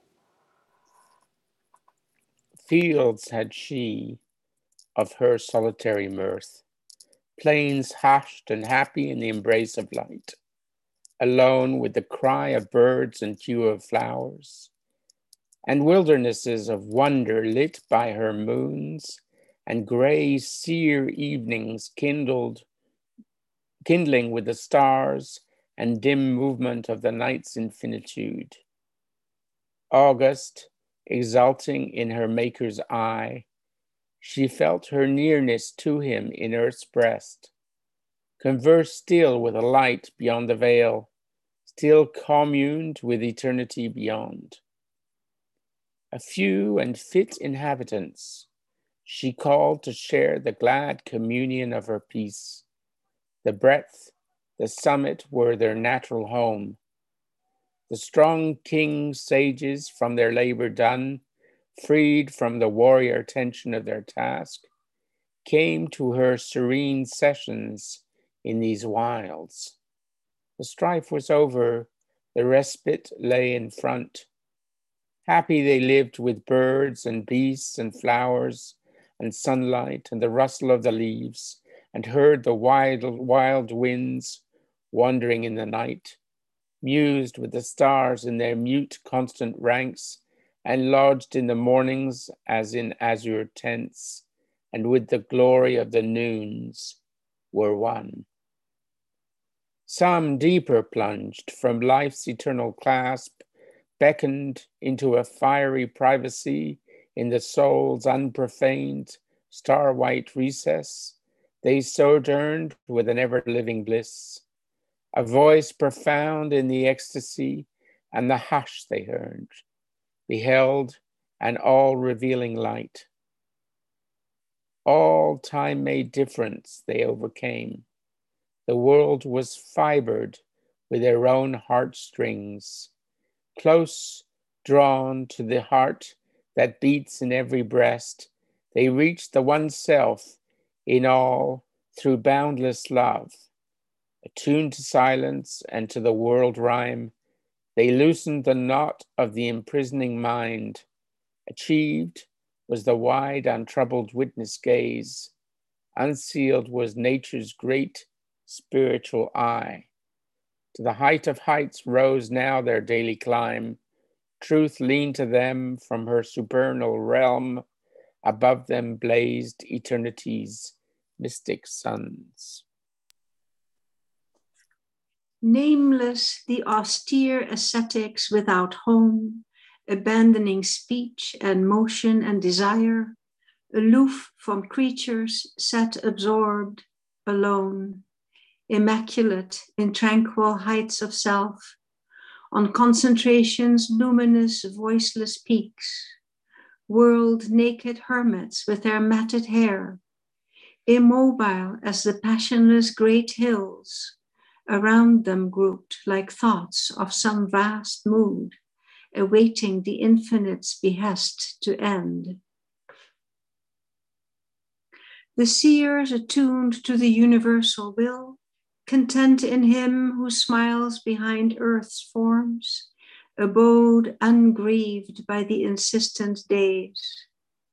Fields had she of her solitary mirth, plains hushed and happy in the embrace of light, alone with the cry of birds and hue of flowers, and wildernesses of wonder lit by her moons, and gray sear evenings kindled, kindling with the stars and dim movement of the night's infinitude. August, exulting in her Maker's eye, she felt her nearness to him in earth's breast, conversed still with a light beyond the veil, still communed with eternity beyond. A few and fit inhabitants she called to share the glad communion of her peace. The breadth, the summit were their natural home. The strong king sages from their labor done, freed from the warrior tension of their task, came to her serene sessions in these wilds. The strife was over, the respite lay in front. Happy they lived with birds and beasts and flowers and sunlight and the rustle of the leaves, and heard the wild, wild winds wandering in the night, mused with the stars in their mute constant ranks, and lodged in the mornings as in azure tents, and with the glory of the noons were one. Some deeper plunged from life's eternal clasp, beckoned into a fiery privacy in the soul's unprofaned, star-white recess. They sojourned with an ever-living bliss, a voice profound in the ecstasy and the hush they heard, beheld an all-revealing light. All time-made difference they overcame. The world was fibered with their own heartstrings, close drawn to the heart that beats in every breast. They reached the one self in all through boundless love. Attuned to silence and to the world rhyme, they loosened the knot of the imprisoning mind. Achieved was the wide, untroubled witness gaze. Unsealed was nature's great spiritual eye. To the height of heights rose now their daily climb. Truth leaned to them from her supernal realm. Above them blazed eternity's mystic suns. Nameless, the austere ascetics without home, abandoning speech and motion and desire, aloof from creatures, sat absorbed, alone, immaculate in tranquil heights of self, on concentration's luminous, voiceless peaks, world-naked hermits with their matted hair, immobile as the passionless great hills, around them grouped like thoughts of some vast mood, awaiting the infinite's behest to end. The seers attuned to the universal will, content in him who smiles behind earth's forms, abode ungrieved by the insistent days.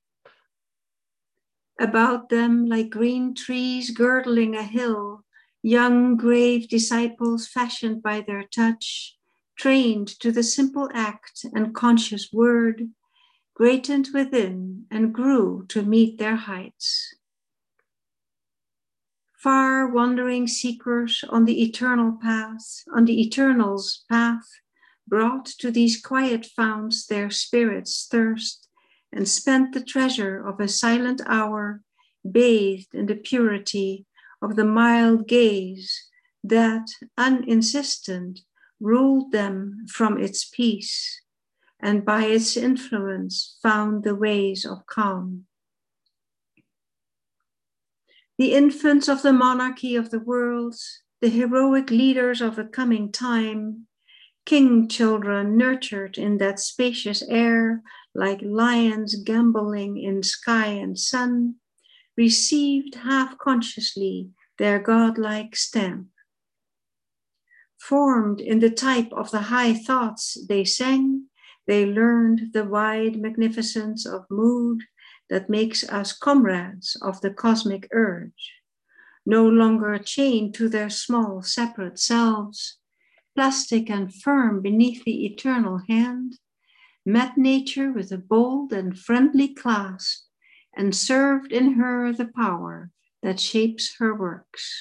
About them, like green trees girdling a hill, young grave disciples fashioned by their touch, trained to the simple act and conscious word, greatened within and grew to meet their heights. far wandering seekers on the eternal path, on the eternal's path, brought to these quiet founts their spirits' thirst, and spent the treasure of a silent hour, bathed in the purity of the mild gaze that, uninsistent, ruled them from its peace, and by its influence found the ways of calm. The infants of the monarchy of the worlds, the heroic leaders of the coming time, king children nurtured in that spacious air, like lions gamboling in sky and sun, received half-consciously their godlike stamp. Formed in the type of the high thoughts they sang, they learned the wide magnificence of mood that makes us comrades of the cosmic urge, no longer chained to their small separate selves, plastic and firm beneath the eternal hand, met nature with a bold and friendly clasp, and served in her the power that shapes her works.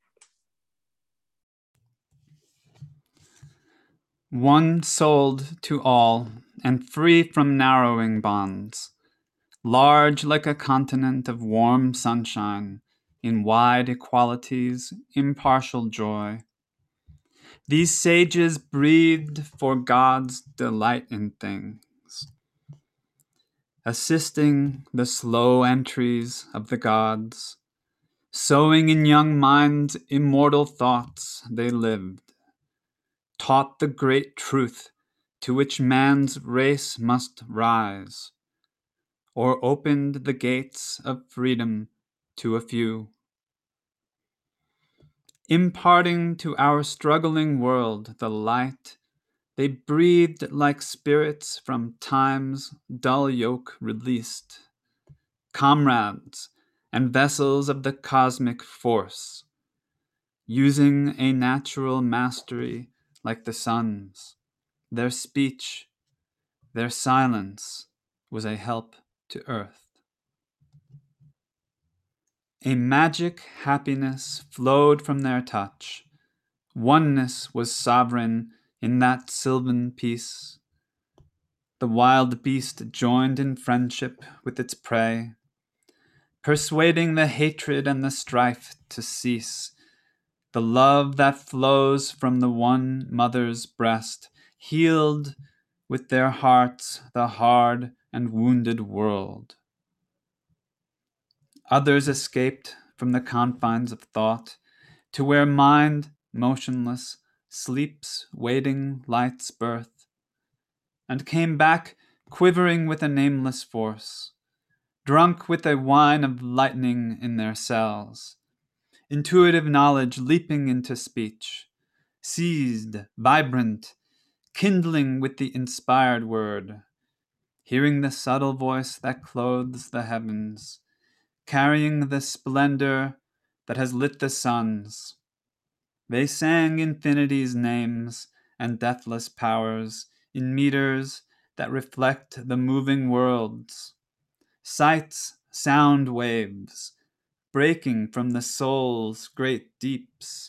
One souled to all and free from narrowing bonds, large like a continent of warm sunshine, in wide equality's impartial joy. These sages breathed for God's delight in things, assisting the slow entries of the gods, sowing in young minds immortal thoughts they lived, taught the great truth to which man's race must rise, or opened the gates of freedom to a few, imparting to our struggling world the light they breathed like spirits from time's dull yoke released, comrades and vessels of the cosmic force, using a natural mastery like the sun's. Their speech, their silence was a help to earth. A magic happiness flowed from their touch. Oneness was sovereign in that sylvan peace. The wild beast joined in friendship with its prey, persuading the hatred and the strife to cease. The love that flows from the one mother's breast healed with their hearts the hard and wounded world. Others escaped from the confines of thought to where mind, motionless, sleeps waiting light's birth, and came back quivering with a nameless force, drunk with a wine of lightning in their cells, intuitive knowledge leaping into speech, seized, vibrant, kindling with the inspired word, hearing the subtle voice that clothes the heavens, carrying the splendor that has lit the suns. They sang infinity's names and deathless powers in meters that reflect the moving worlds, sights, sound waves, breaking from the soul's great deeps.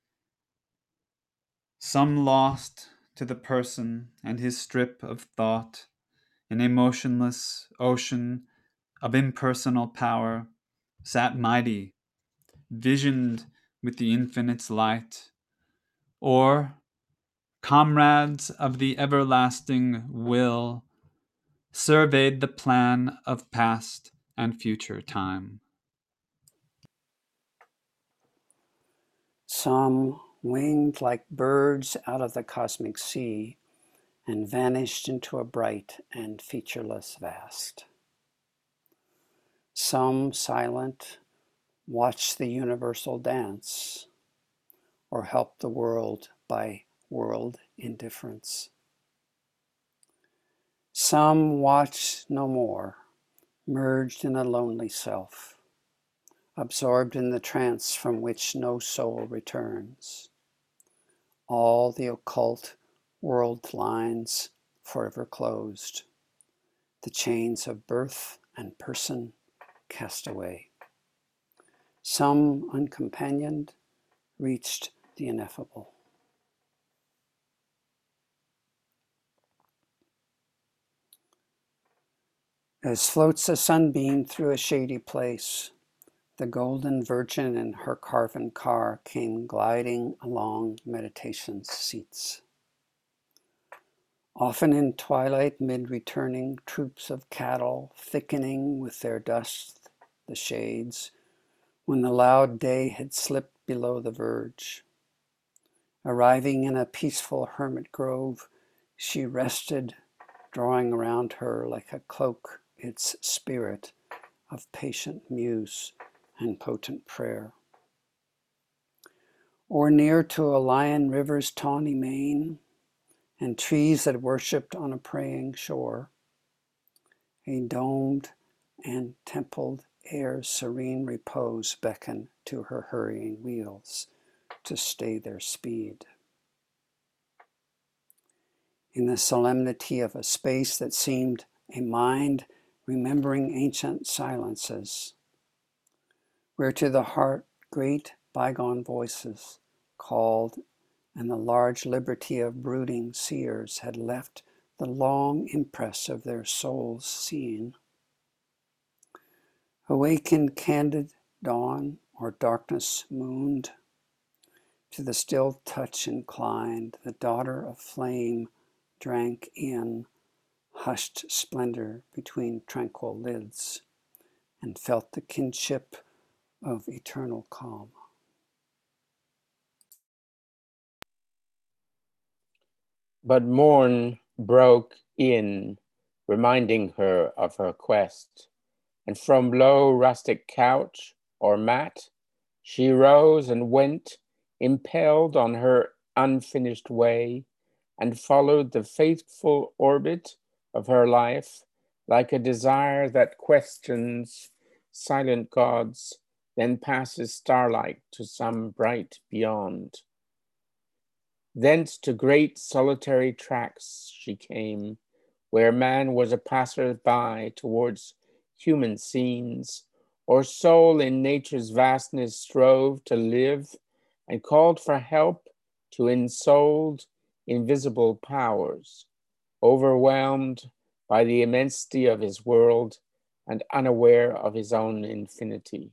Some lost to the person and his strip of thought in a motionless ocean of impersonal power, sat mighty, visioned with the infinite's light, or comrades of the everlasting will, surveyed the plan of past and future time. Some winged like birds out of the cosmic sea and vanished into a bright and featureless vast. Some silent watched the universal dance or helped the world by world indifference. Some watched no more, merged in a lonely self, absorbed in the trance from which no soul returns. All the occult world lines forever closed, the chains of birth and person cast away. some uncompanioned, reached the ineffable. As floats a sunbeam through a shady place, the golden virgin in her carven car came gliding along meditation's seats. Often in twilight, mid-returning troops of cattle, thickening with their dust the shades, when the loud day had slipped below the verge. Arriving in a peaceful hermit grove, she rested, drawing around her like a cloak its spirit of patient muse and potent prayer. Or near to a lion river's tawny mane, and trees that worshipped on a praying shore, a domed and templed air's serene repose beckoned to her hurrying wheels to stay their speed. In the solemnity of a space that seemed a mind remembering ancient silences, where to the heart great bygone voices called, and the large liberty of brooding seers had left the long impress of their souls seen. Awakened candid dawn or darkness mooned, to the still touch inclined, the daughter of flame drank in hushed splendor between tranquil lids, and felt the kinship of eternal calm. But morn broke in, reminding her of her quest, and from low rustic couch or mat, she rose and went, impelled on her unfinished way, and followed the faithful orbit of her life, like a desire that questions silent gods, then passes starlight to some bright beyond. Thence to great solitary tracts she came, where man was a passer-by towards human scenes, or soul in nature's vastness strove to live, and called for help to ensouled invisible powers, overwhelmed by the immensity of his world and unaware of his own infinity.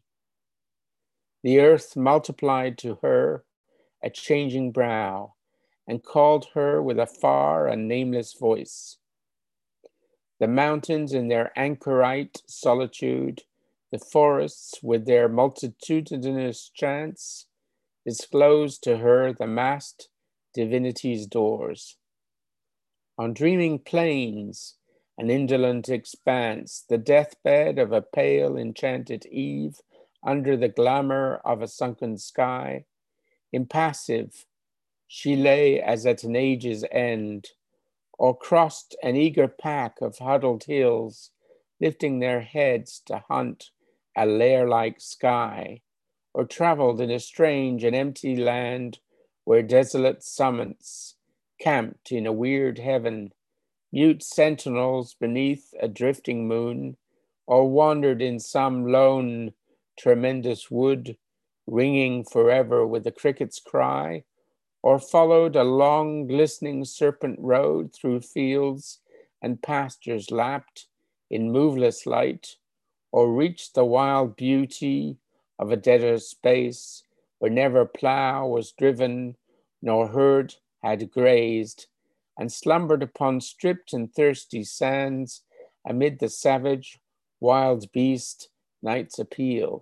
The earth multiplied to her a changing brow, and called her with a far and nameless voice. The mountains in their anchorite solitude, the forests with their multitudinous chants, disclosed to her the massed divinity's doors. On dreaming plains, an indolent expanse, the deathbed of a pale enchanted eve under the glamour of a sunken sky, impassive, she lay as at an age's end, or crossed an eager pack of huddled hills, lifting their heads to hunt a lair-like sky, or traveled in a strange and empty land where desolate summits camped in a weird heaven, mute sentinels beneath a drifting moon, or wandered in some lone, tremendous wood, ringing forever with the cricket's cry, or followed a long, glistening serpent road through fields and pastures lapped in moveless light, or reached the wild beauty of a desert space where never plow was driven, nor herd had grazed, and slumbered upon stripped and thirsty sands amid the savage, wild beast night's appeal.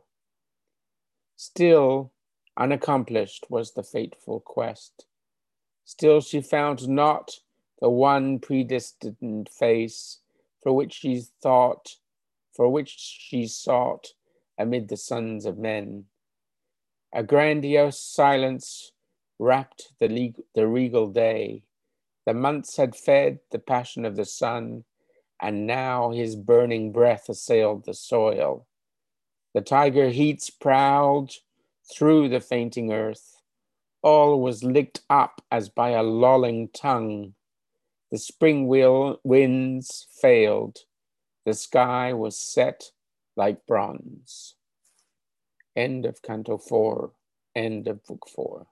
Still, unaccomplished was the fateful quest. Still she found not the one predestined face for which she thought, for which she sought amid the sons of men. A grandiose silence wrapped the, leg- the regal day. The months had fed the passion of the sun, and now his burning breath assailed the soil. The tiger heats prowled through the fainting earth. All was licked up as by a lolling tongue. The spring wheel winds failed. The sky was set like bronze. End of Canto four, end of Book four.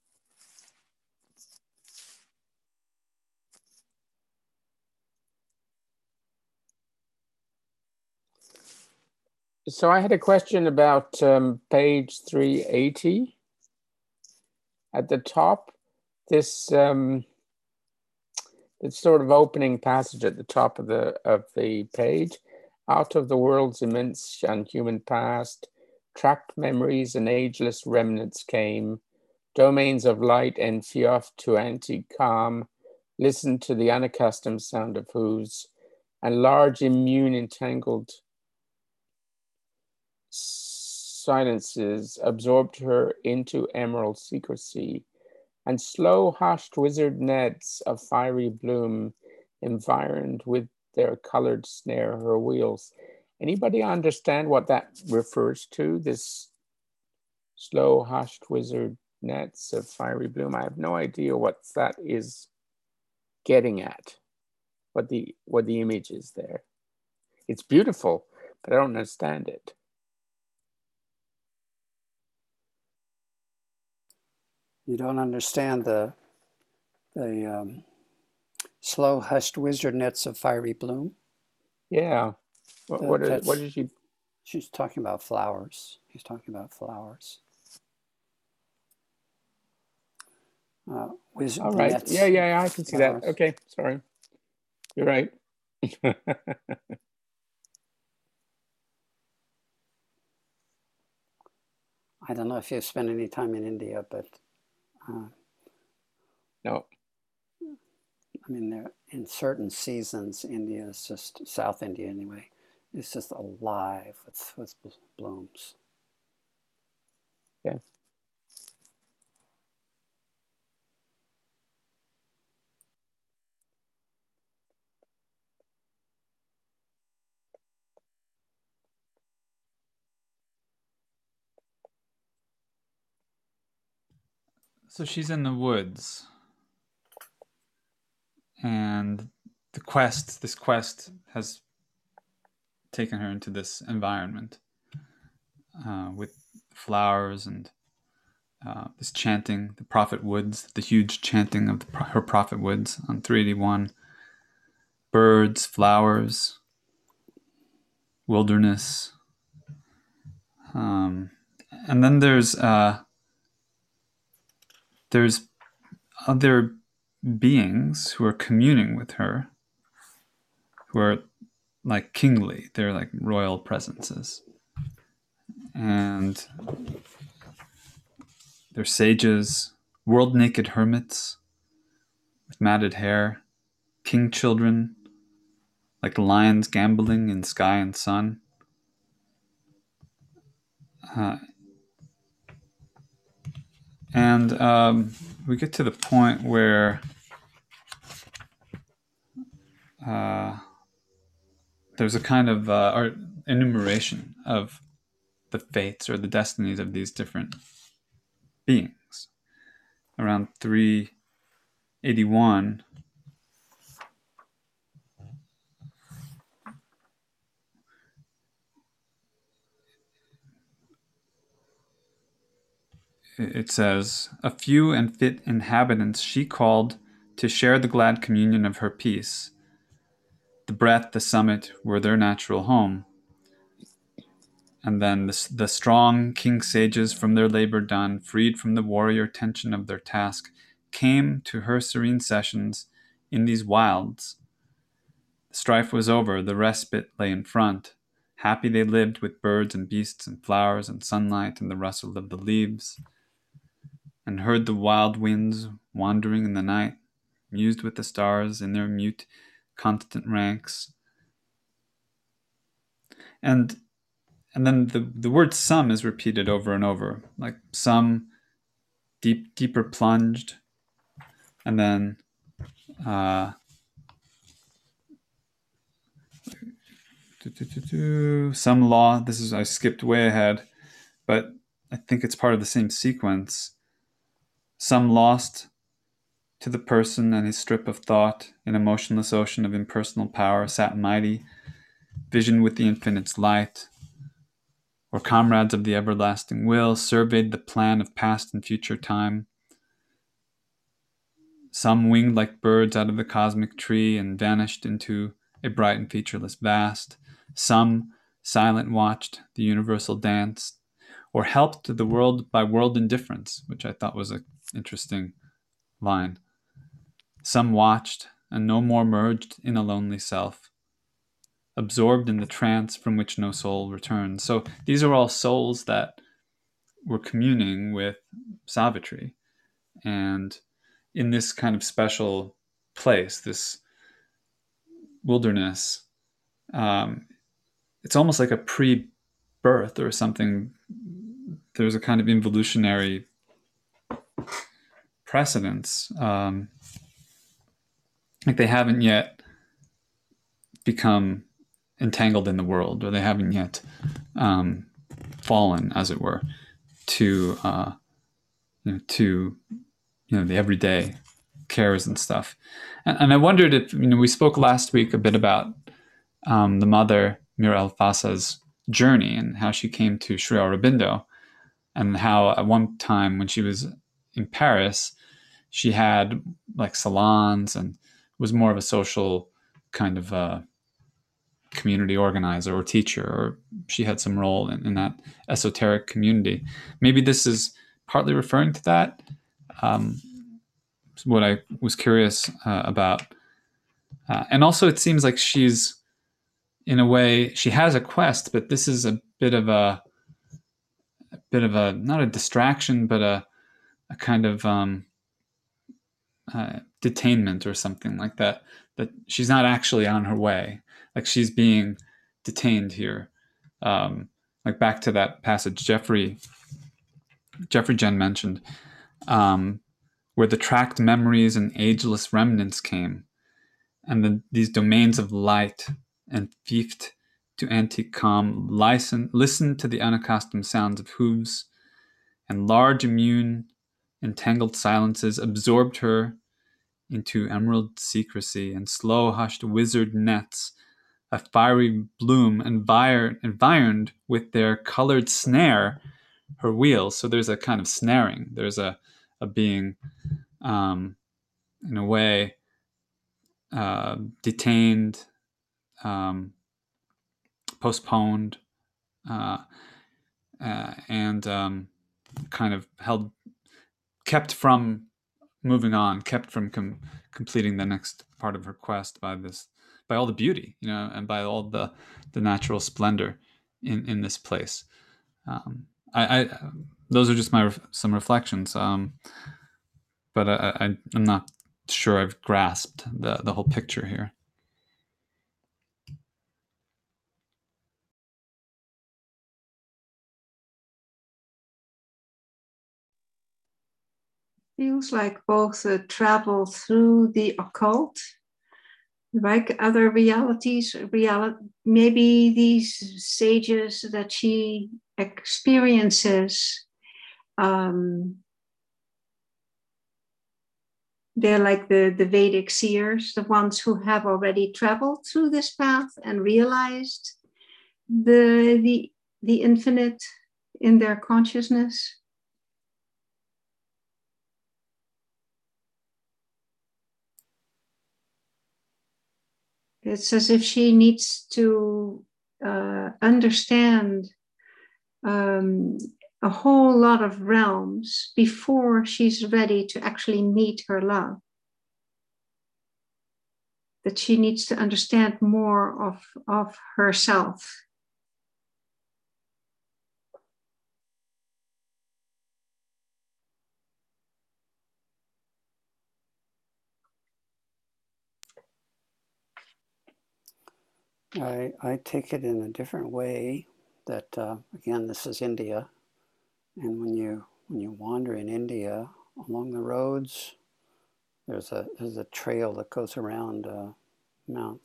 So I had a question about um, page three eighty. At the top, this um, this sort of opening passage at the top of the of the page. Out of the world's immense and human past, trapped memories and ageless remnants came, domains of light and fiat to anti-calm, listen to the unaccustomed sound of hooves, and large immune entangled silences absorbed her into emerald secrecy, and slow hushed wizard nets of fiery bloom environed with their colored snare her wheels. Anybody understand what that refers to, this slow hushed wizard nets of fiery bloom? I have no idea what that is getting at, what the what the image is there. It's beautiful, but I don't understand it. You don't understand the the um, slow hushed wizard nets of fiery bloom? Yeah. What, The, what, is, that's, what is she? she's talking about flowers. He's talking about flowers. Uh, wizard All right. nets. Yeah, yeah, yeah, I can see flowers. that. Okay, sorry. You're right. I don't know if you've spent any time in India, but uh, no. I mean, there, in certain seasons, India is just, South India anyway, it's just alive with, with blooms. Yeah. So she's in the woods, and the quest, this quest has taken her into this environment uh, with flowers and uh, this chanting, the prophet woods, the huge chanting of the, her prophet woods on three eighty-one. Birds, flowers, wilderness. Um, and then there's uh, there's other beings who are communing with her, who are like kingly. They're like royal presences. And they're sages, world naked hermits with matted hair, king children, like lions gambling in sky and sun. Uh, and um, we get to the point where uh, there's a kind of uh, art enumeration of the fates or the destinies of these different beings. Around three eighty-one, it says, "A few and fit inhabitants she called to share the glad communion of her peace. The breath, the summit were their natural home. And then the, the strong king sages from their labor done, freed from the warrior tension of their task, came to her serene sessions in these wilds. The strife was over, the respite lay in front. Happy they lived with birds and beasts and flowers and sunlight and the rustle of the leaves, and heard the wild winds wandering in the night, mused with the stars in their mute, constant ranks." And and then the, the word some is repeated over and over, like some deep deeper plunged, and then uh, some law. This is, I skipped way ahead, but I think it's part of the same sequence. Some lost to the person and his strip of thought, in a motionless ocean of impersonal power, sat mighty, vision with the infinite's light, or comrades of the everlasting will, surveyed the plan of past and future time. Some winged like birds out of the cosmic tree and vanished into a bright and featureless vast. Some silent watched the universal dance, or helped the world by world indifference, which I thought was an interesting line. Some watched and no more merged in a lonely self, absorbed in the trance from which no soul returns. So these are all souls that were communing with Savitri. And in this kind of special place, this wilderness, um, it's almost like a pre-birth or something. There's a kind of involutionary precedence. Um, like they haven't yet become entangled in the world, or they haven't yet um, fallen, as it were, to uh, you know, to you know the everyday cares and stuff. And, and I wondered if you know we spoke last week a bit about um, the mother Mira Alfasa's journey and how she came to Sri Aurobindo, and how at one time when she was in Paris, she had like salons and was more of a social kind of uh, community organizer or teacher, or she had some role in, in that esoteric community. Maybe this is partly referring to that. Um, what I was curious uh, about. Uh, and also it seems like she's, in a way, she has a quest, but this is a bit of a, a bit of a, not a distraction, but a, a kind of um, uh, detainment or something like that, that she's not actually on her way. Like she's being detained here. Um, like back to that passage Jeffrey, Jeffrey Jen mentioned, um, where the tracked memories and ageless remnants came, and the, these domains of light and fiefed to antique calm listen, listened to the unaccustomed sounds of hooves, and large immune entangled silences absorbed her into emerald secrecy, and slow hushed wizard nets of fiery bloom environed, environed with their colored snare her wheels. So there's a kind of snaring. There's a, a being, um, in a way, uh, detained, um, postponed, uh, uh, and um, kind of held, kept from moving on, kept from com- completing the next part of her quest by this, by all the beauty, you know, and by all the the natural splendor in in this place. Um, I, I those are just my ref- some reflections, um, but I, I I'm not sure I've grasped the the whole picture here. Feels like both a travel through the occult, like other realities, reality, maybe these sages that she experiences, um, they're like the, the Vedic seers, the ones who have already traveled through this path and realized the, the, the infinite in their consciousness. It's as if she needs to uh, understand um, a whole lot of realms before she's ready to actually meet her love. That she needs to understand more of, of herself. I, I take it in a different way that, uh, again, this is India. And when you, when you wander in India along the roads, there's a, there's a trail that goes around uh, Mount,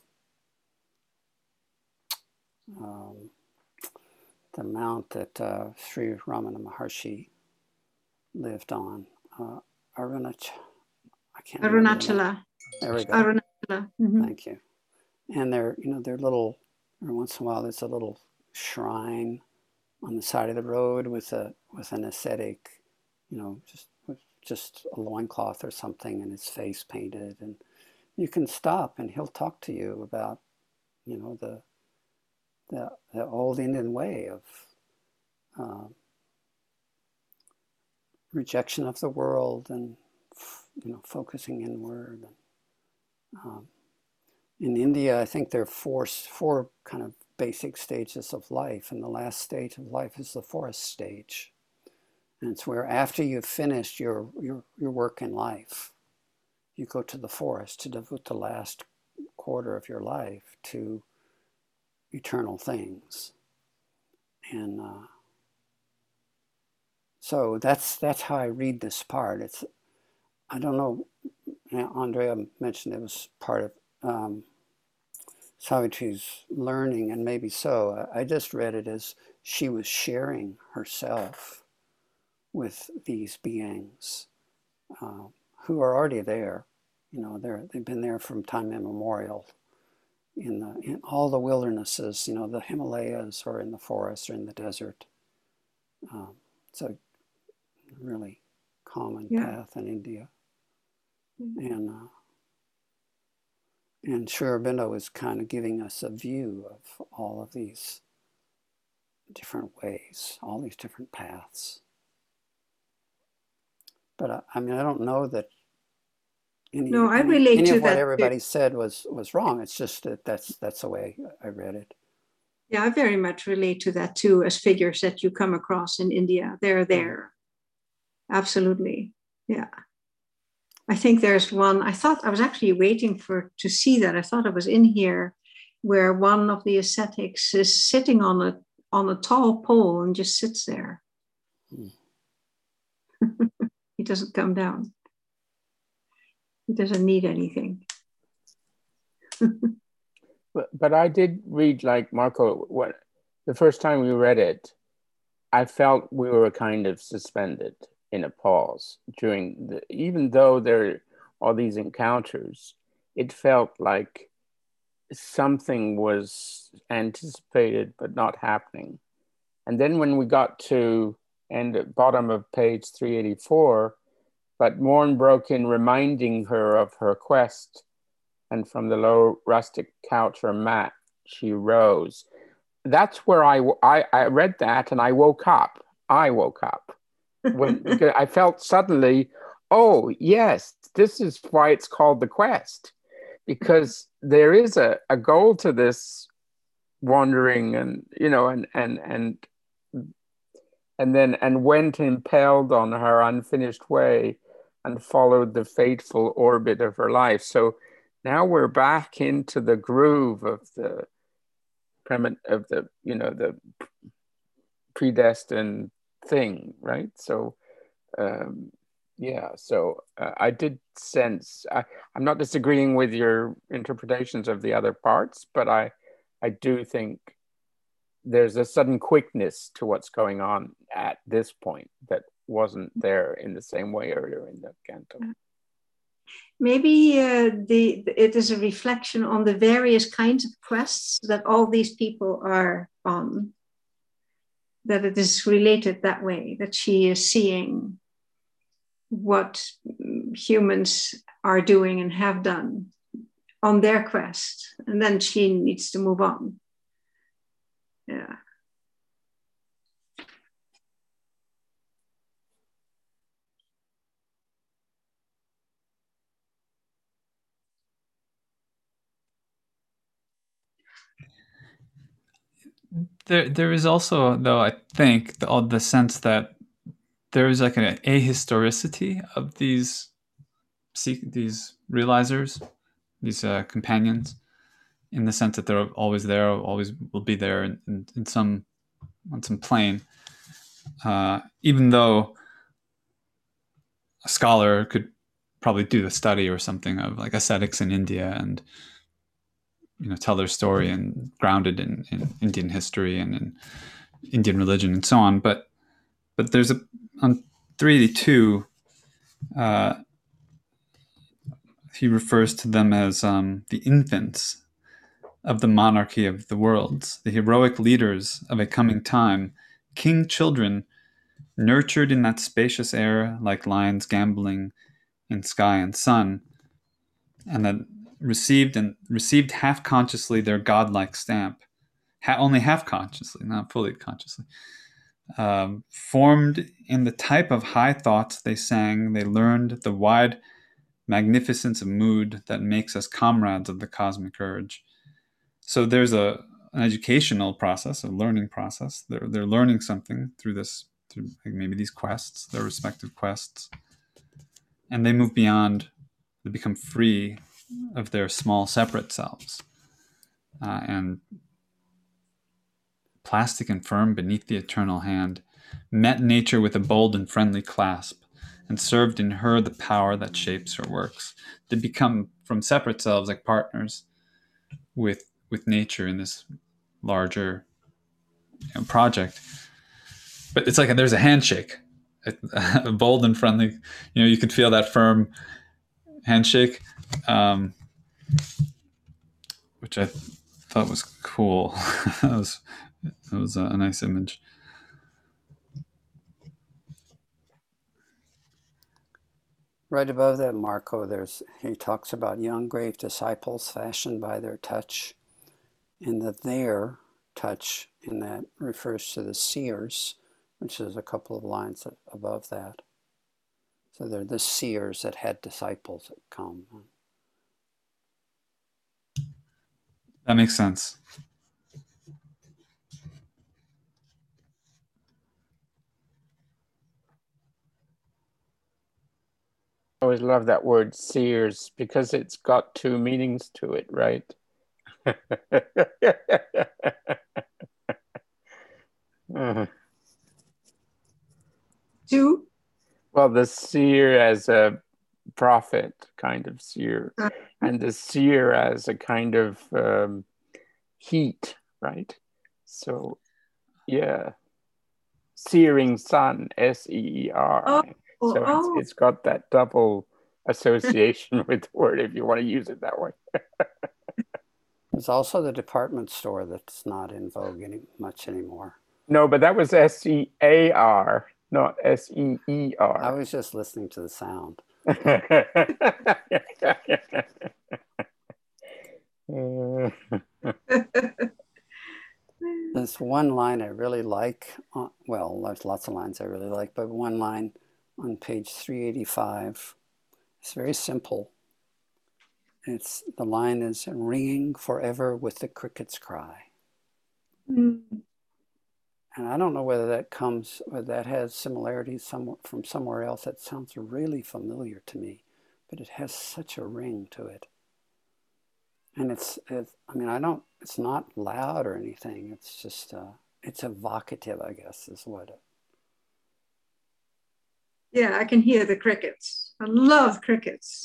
um, the mount that uh, Sri Ramana Maharshi lived on. Uh, Arunach, I can't remember the name. Arunachala. There we go. Arunachala. Mm-hmm. Thank you. And they're, you know, they're little, every once in a while there's a little shrine on the side of the road with a with an ascetic, you know, just just a loincloth or something and his face painted, and you can stop and he'll talk to you about, you know, the the, the old Indian way of uh, rejection of the world and, you know, focusing inward. And, um, in India, I think there are four, four kind of basic stages of life, and the last stage of life is the forest stage. And it's where after you've finished your, your, your work in life, you go to the forest to devote the last quarter of your life to eternal things. And uh, so that's that's how I read this part. It's, I don't know, Andrea mentioned it was part of um, Savitri's learning, and maybe so. I just read it as she was sharing herself with these beings uh, who are already there. You know, they're, they've been there from time immemorial in, the, in all the wildernesses, you know, the Himalayas or in the forests or in the desert. Um, so really common yeah. path in India. Mm-hmm. And uh, and Sri Aurobindo is kind of giving us a view of all of these different ways, all these different paths. But I, I mean, I don't know that any, no, I any, relate any to of what that everybody too. said was, was wrong. It's just that that's, that's the way I read it. Yeah, I very much relate to that too, as figures that you come across in India. They're there. Mm. Absolutely. Yeah. I think there's one, I thought I was actually waiting for to see that. I thought it was in here where one of the ascetics is sitting on a on a tall pole and just sits there. Mm. He doesn't come down. He doesn't need anything. but, but I did read, like Marco, what the first time we read it, I felt we were kind of suspended in a pause during the, even though there are these encounters, it felt like something was anticipated but not happening. And then when we got to end at bottom of page three eighty-four, but morn broke in reminding her of her quest, and from the low rustic couch or mat she rose. That's where I, I, I read that and I woke up. I woke up. When because I felt suddenly, oh, yes, this is why it's called the quest. Because there is a, a goal to this wandering, and, you know, and, and, and, and then, and went impelled on her unfinished way and followed the fateful orbit of her life. So now we're back into the groove of the, of the, you know, the predestined thing, right? So, um, yeah, so uh, I did sense, I, I'm not disagreeing with your interpretations of the other parts, but I, I do think there's a sudden quickness to what's going on at this point that wasn't there in the same way earlier in the canto. Maybe uh, the it is a reflection on the various kinds of quests that all these people are on, that it is related that way, that she is seeing what humans are doing and have done on their quest, and then she needs to move on. Yeah. There, there is also, though, I think, the, the sense that there is like an ahistoricity of these these realizers, these uh, companions, in the sense that they're always there, always will be there in, in, in some on some plane. Uh, even though a scholar could probably do the study or something of like ascetics in India and, you know, tell their story and grounded in, in Indian history and in Indian religion and so on. But but there's a on three eighty-two, uh, he refers to them as um, the infants of the monarchy of the worlds, the heroic leaders of a coming time, king children, nurtured in that spacious air like lions gambling in sky and sun, and that received and received half consciously their godlike stamp, ha- only half consciously, not fully consciously. Um, formed in the type of high thoughts they sang, they learned the wide magnificence of mood that makes us comrades of the cosmic urge. So there's a an educational process, a learning process. They're they're learning something through this, through maybe these quests, their respective quests, and they move beyond. They become free of their small separate selves, uh, and plastic and firm beneath the eternal hand, met nature with a bold and friendly clasp, and served in her the power that shapes her works. They become from separate selves like partners with with nature in this larger, you know, project. But it's like there's a handshake, a, a bold and friendly. You know, you could feel that firm handshake, um, which I thought was cool. that was that was a, a nice image. Right above that, Marco, there's he talks about young grave disciples fashioned by their touch, and the their touch in that refers to the seers, which is a couple of lines above that. So they're the seers that had disciples that come. That makes sense. I always love that word seers because it's got two meanings to it, right? uh, Two? well, the seer as a prophet kind of seer, Uh, and the seer as a kind of um, heat, right? So, yeah, searing sun, S E E R. oh, So it's, oh, it's got that double association with the word, if you want to use it that way. There's also the department store that's not in vogue any, much anymore. No, but that was S E A R, not S E E I R. was just listening to the sound. There's one line I really like. Uh, well, there's lots of lines I really like, but one line on page three eighty-five. It's very simple. It's the line is ringing forever with the cricket's cry. Mm. And I don't know whether that comes, whether that has similarities some, from somewhere else. That sounds really familiar to me, but it has such a ring to it. And it's, it's I mean, I don't, it's not loud or anything. It's just, uh, it's evocative, I guess, is what it. Yeah, I can hear the crickets. I love crickets.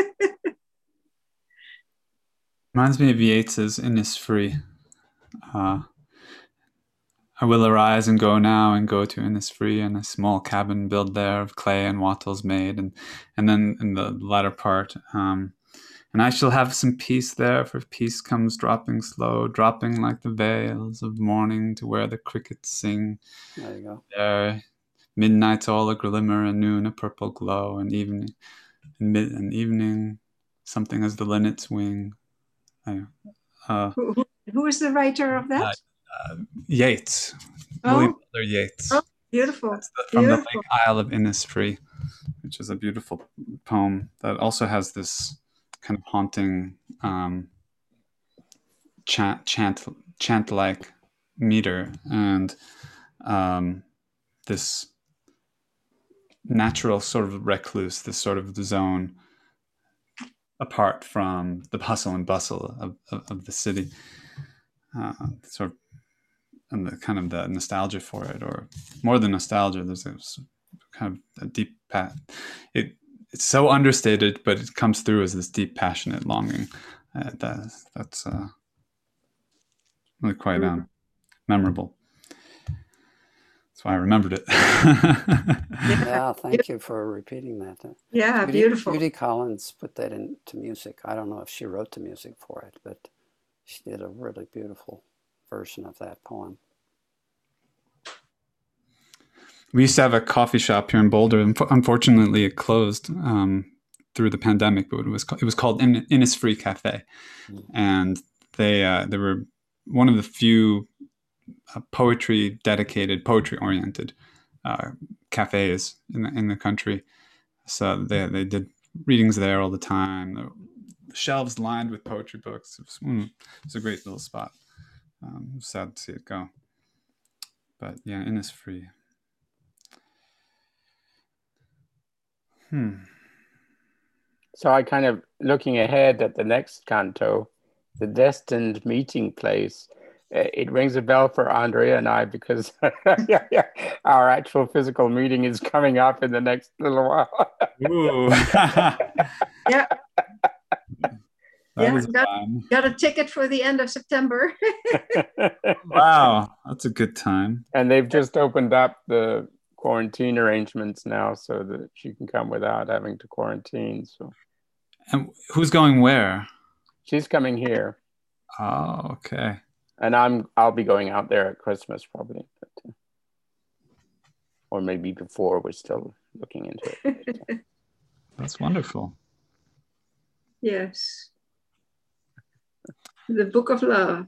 Reminds me of Yeats's Innisfree. Uh, I will arise and go now and go to Innisfree, and a small cabin built there of clay and wattles made. And, and then in the latter part, um, and I shall have some peace there, for peace comes dropping slow, dropping like the veils of morning to where the crickets sing. There you go. There, midnight's all a glimmer, and noon a purple glow, and evening, and mid, and evening, something as the linnet's wing. I, uh, who, who, who is the writer of that? Uh, uh, Yeats, Oh. William Butler Yeats. Oh, beautiful. That's the, from beautiful. the Lake Isle of Innisfree, which is a beautiful poem that also has this kind of haunting um, chant, chant, chant-like meter, and um, this natural sort of recluse, this sort of zone apart from the hustle and bustle of, of, of the city, uh, sort of, and the kind of the nostalgia for it, or more than nostalgia. There's a kind of a deep, it it's so understated, but it comes through as this deep, passionate longing. Uh, that, that's uh, really quite um, memorable. That's why I remembered it. Yeah, thank you for repeating that. Yeah, Judy, beautiful. Judy Collins put that into music. I don't know if she wrote the music for it, but she did a really beautiful version of that poem. we used to have a coffee shop here in Boulder. Unfortunately, it closed um, through the pandemic, but it was it was called In- Innisfree Cafe, and they uh, they were one of the few uh, poetry dedicated, poetry oriented uh, cafes in the in the country. So they they did readings there all the time. The shelves lined with poetry books. It was, mm, it was a great little spot. Um, sad to see it go, but yeah, Innisfree. Hmm. So I kind of looking ahead at the next canto, the destined meeting place. Uh, It rings a bell for Andrea and I because yeah, yeah, our actual physical meeting is coming up in the next little while. Ooh. Yeah. That Yeah, is got, fun. got a ticket for the end of September. Wow, that's a good time. And they've just opened up the quarantine arrangements now so that she can come without having to quarantine. So And who's going where? she's coming here, Oh, okay. and I'm I'll be going out there at Christmas probably, but, uh, or maybe before. We're still looking into it. That's wonderful. Yes. The Book of Love.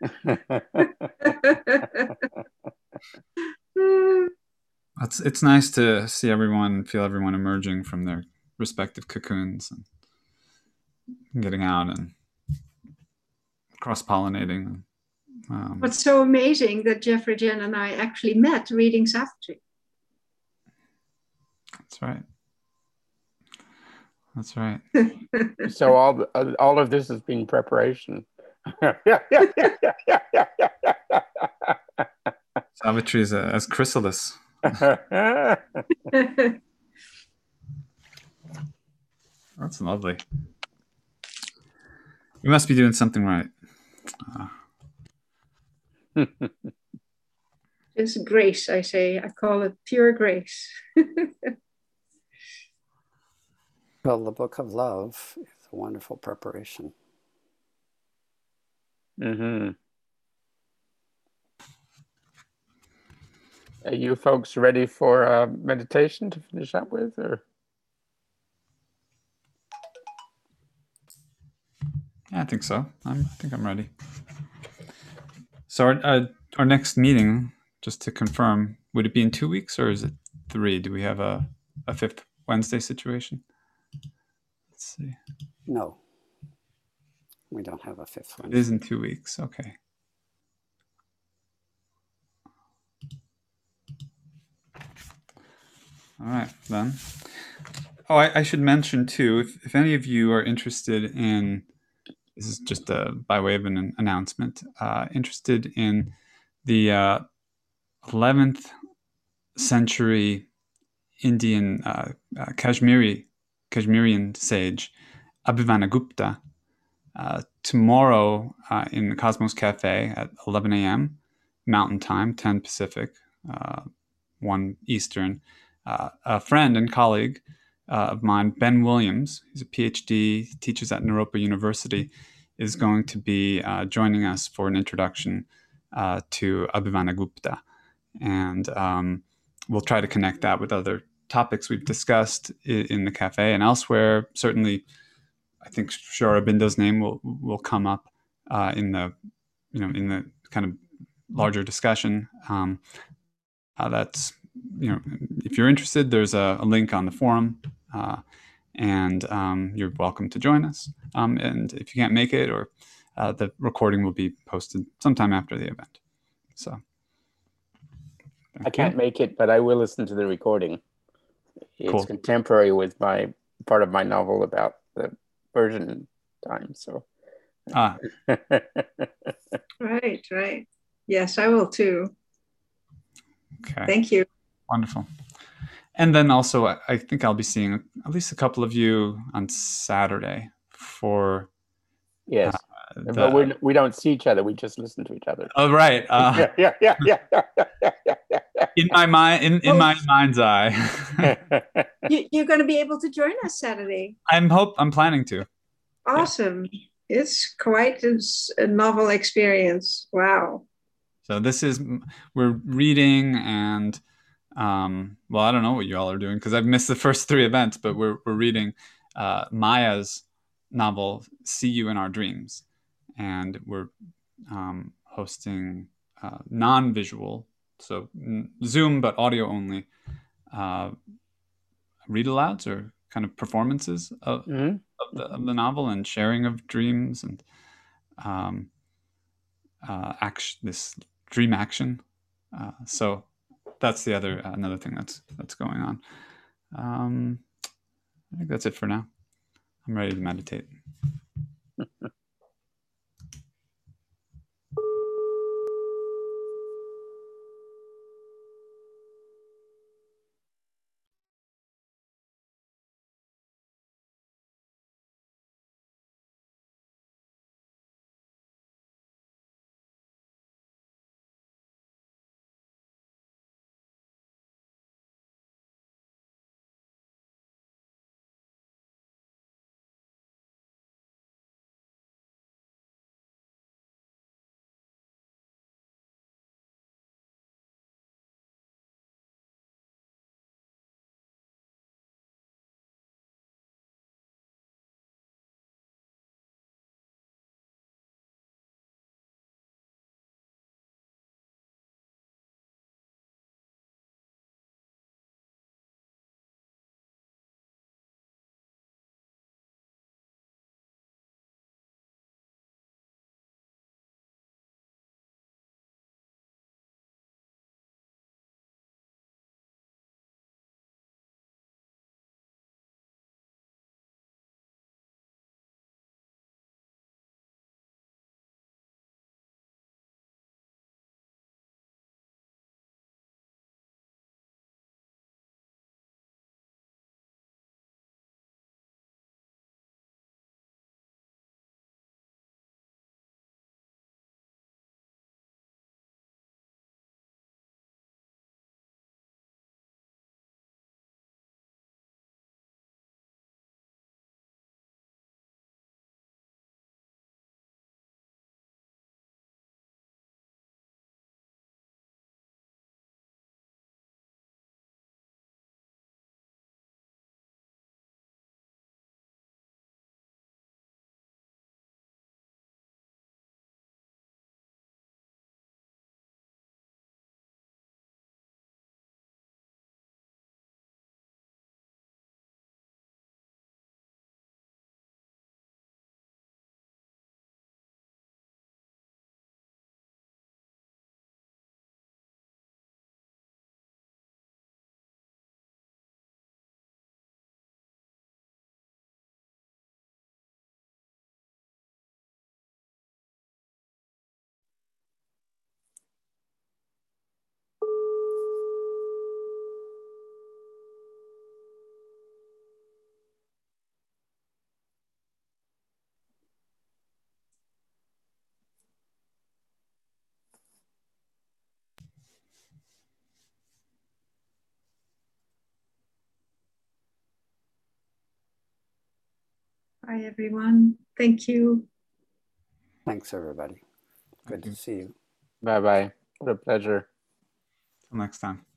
It's it's nice to see everyone, feel everyone emerging from their respective cocoons and getting out and cross-pollinating. Um, What's so amazing that Jeffrey, Jen, and I actually met reading Savitri. that's right. That's right. So all the, uh, all of this has been preparation. yeah, yeah, yeah, yeah, yeah, yeah, yeah. Savitri is a, as chrysalis. That's lovely. We must be doing something right. Uh, It's grace, I say. I call it pure grace. Well, the Book of Love is a wonderful preparation. Mm-hmm. Are you folks ready for uh, meditation to finish up with, or? Yeah, I think so. I'm, I think I'm ready. So our, uh, our next meeting, just to confirm, would it be in two weeks or is it three? Do we have a, a fifth Wednesday situation? Let's see. No, we don't have a fifth one. It is in two weeks. Okay. All right, then. Oh, I, I should mention too, if, if any of you are interested in, this is just a, by way of an announcement, uh, interested in the uh, eleventh century Indian uh, uh, Kashmiri, Kashmirian sage, Abhimanagupta, uh, tomorrow uh, in the Cosmos Cafe at eleven a.m. Mountain Time, ten Pacific, uh, one Eastern, uh, a friend and colleague uh, of mine, Ben Williams, he's a PhD, teaches at Naropa University, is going to be uh, joining us for an introduction uh, to Abhimanagupta. And um, we'll try to connect that with other topics we've discussed in, in the cafe and elsewhere. Certainly, I think Sri Aurobindo's name will will come up uh, in the you know in the kind of larger discussion. Um, uh, that's you know if you're interested, there's a, a link on the forum, uh, and um, you're welcome to join us. Um, and if you can't make it, or uh, the recording will be posted sometime after the event. So. I can't make it, but I will listen to the recording. It's Cool. contemporary with my part of my novel about the Persian time. So, Ah, Right, right. Yes, I will too. okay. Thank you. Wonderful. And then also, I, I think I'll be seeing at least a couple of you on Saturday for. yes, Uh, but the, we we don't see each other. We just listen to each other. oh, right. Uh, yeah, yeah, yeah, yeah, yeah, yeah, yeah, yeah. in my mind, in, in Oh. my mind's eye, You, you're going to be able to join us Saturday. I'm hope I'm planning to. Awesome. It's quite a, s- a novel experience. Wow. So this is we're reading and Um, well, I don't know what you all are doing because I've missed the first three events, but we're we're reading uh, Maya's novel "See You in Our Dreams," and we're um, hosting uh, non-visual, so Zoom but audio only, uh, read-alouds or kind of performances of, Mm-hmm. of, the, of the novel and sharing of dreams and um, uh, action, this dream action. Uh, so that's the other uh, another thing that's that's going on. Um, I think that's it for now. I'm ready to meditate. Bye, everyone. Thank you. Thanks, everybody. Good Thank you. to see you. Bye bye. What a pleasure. Till next time.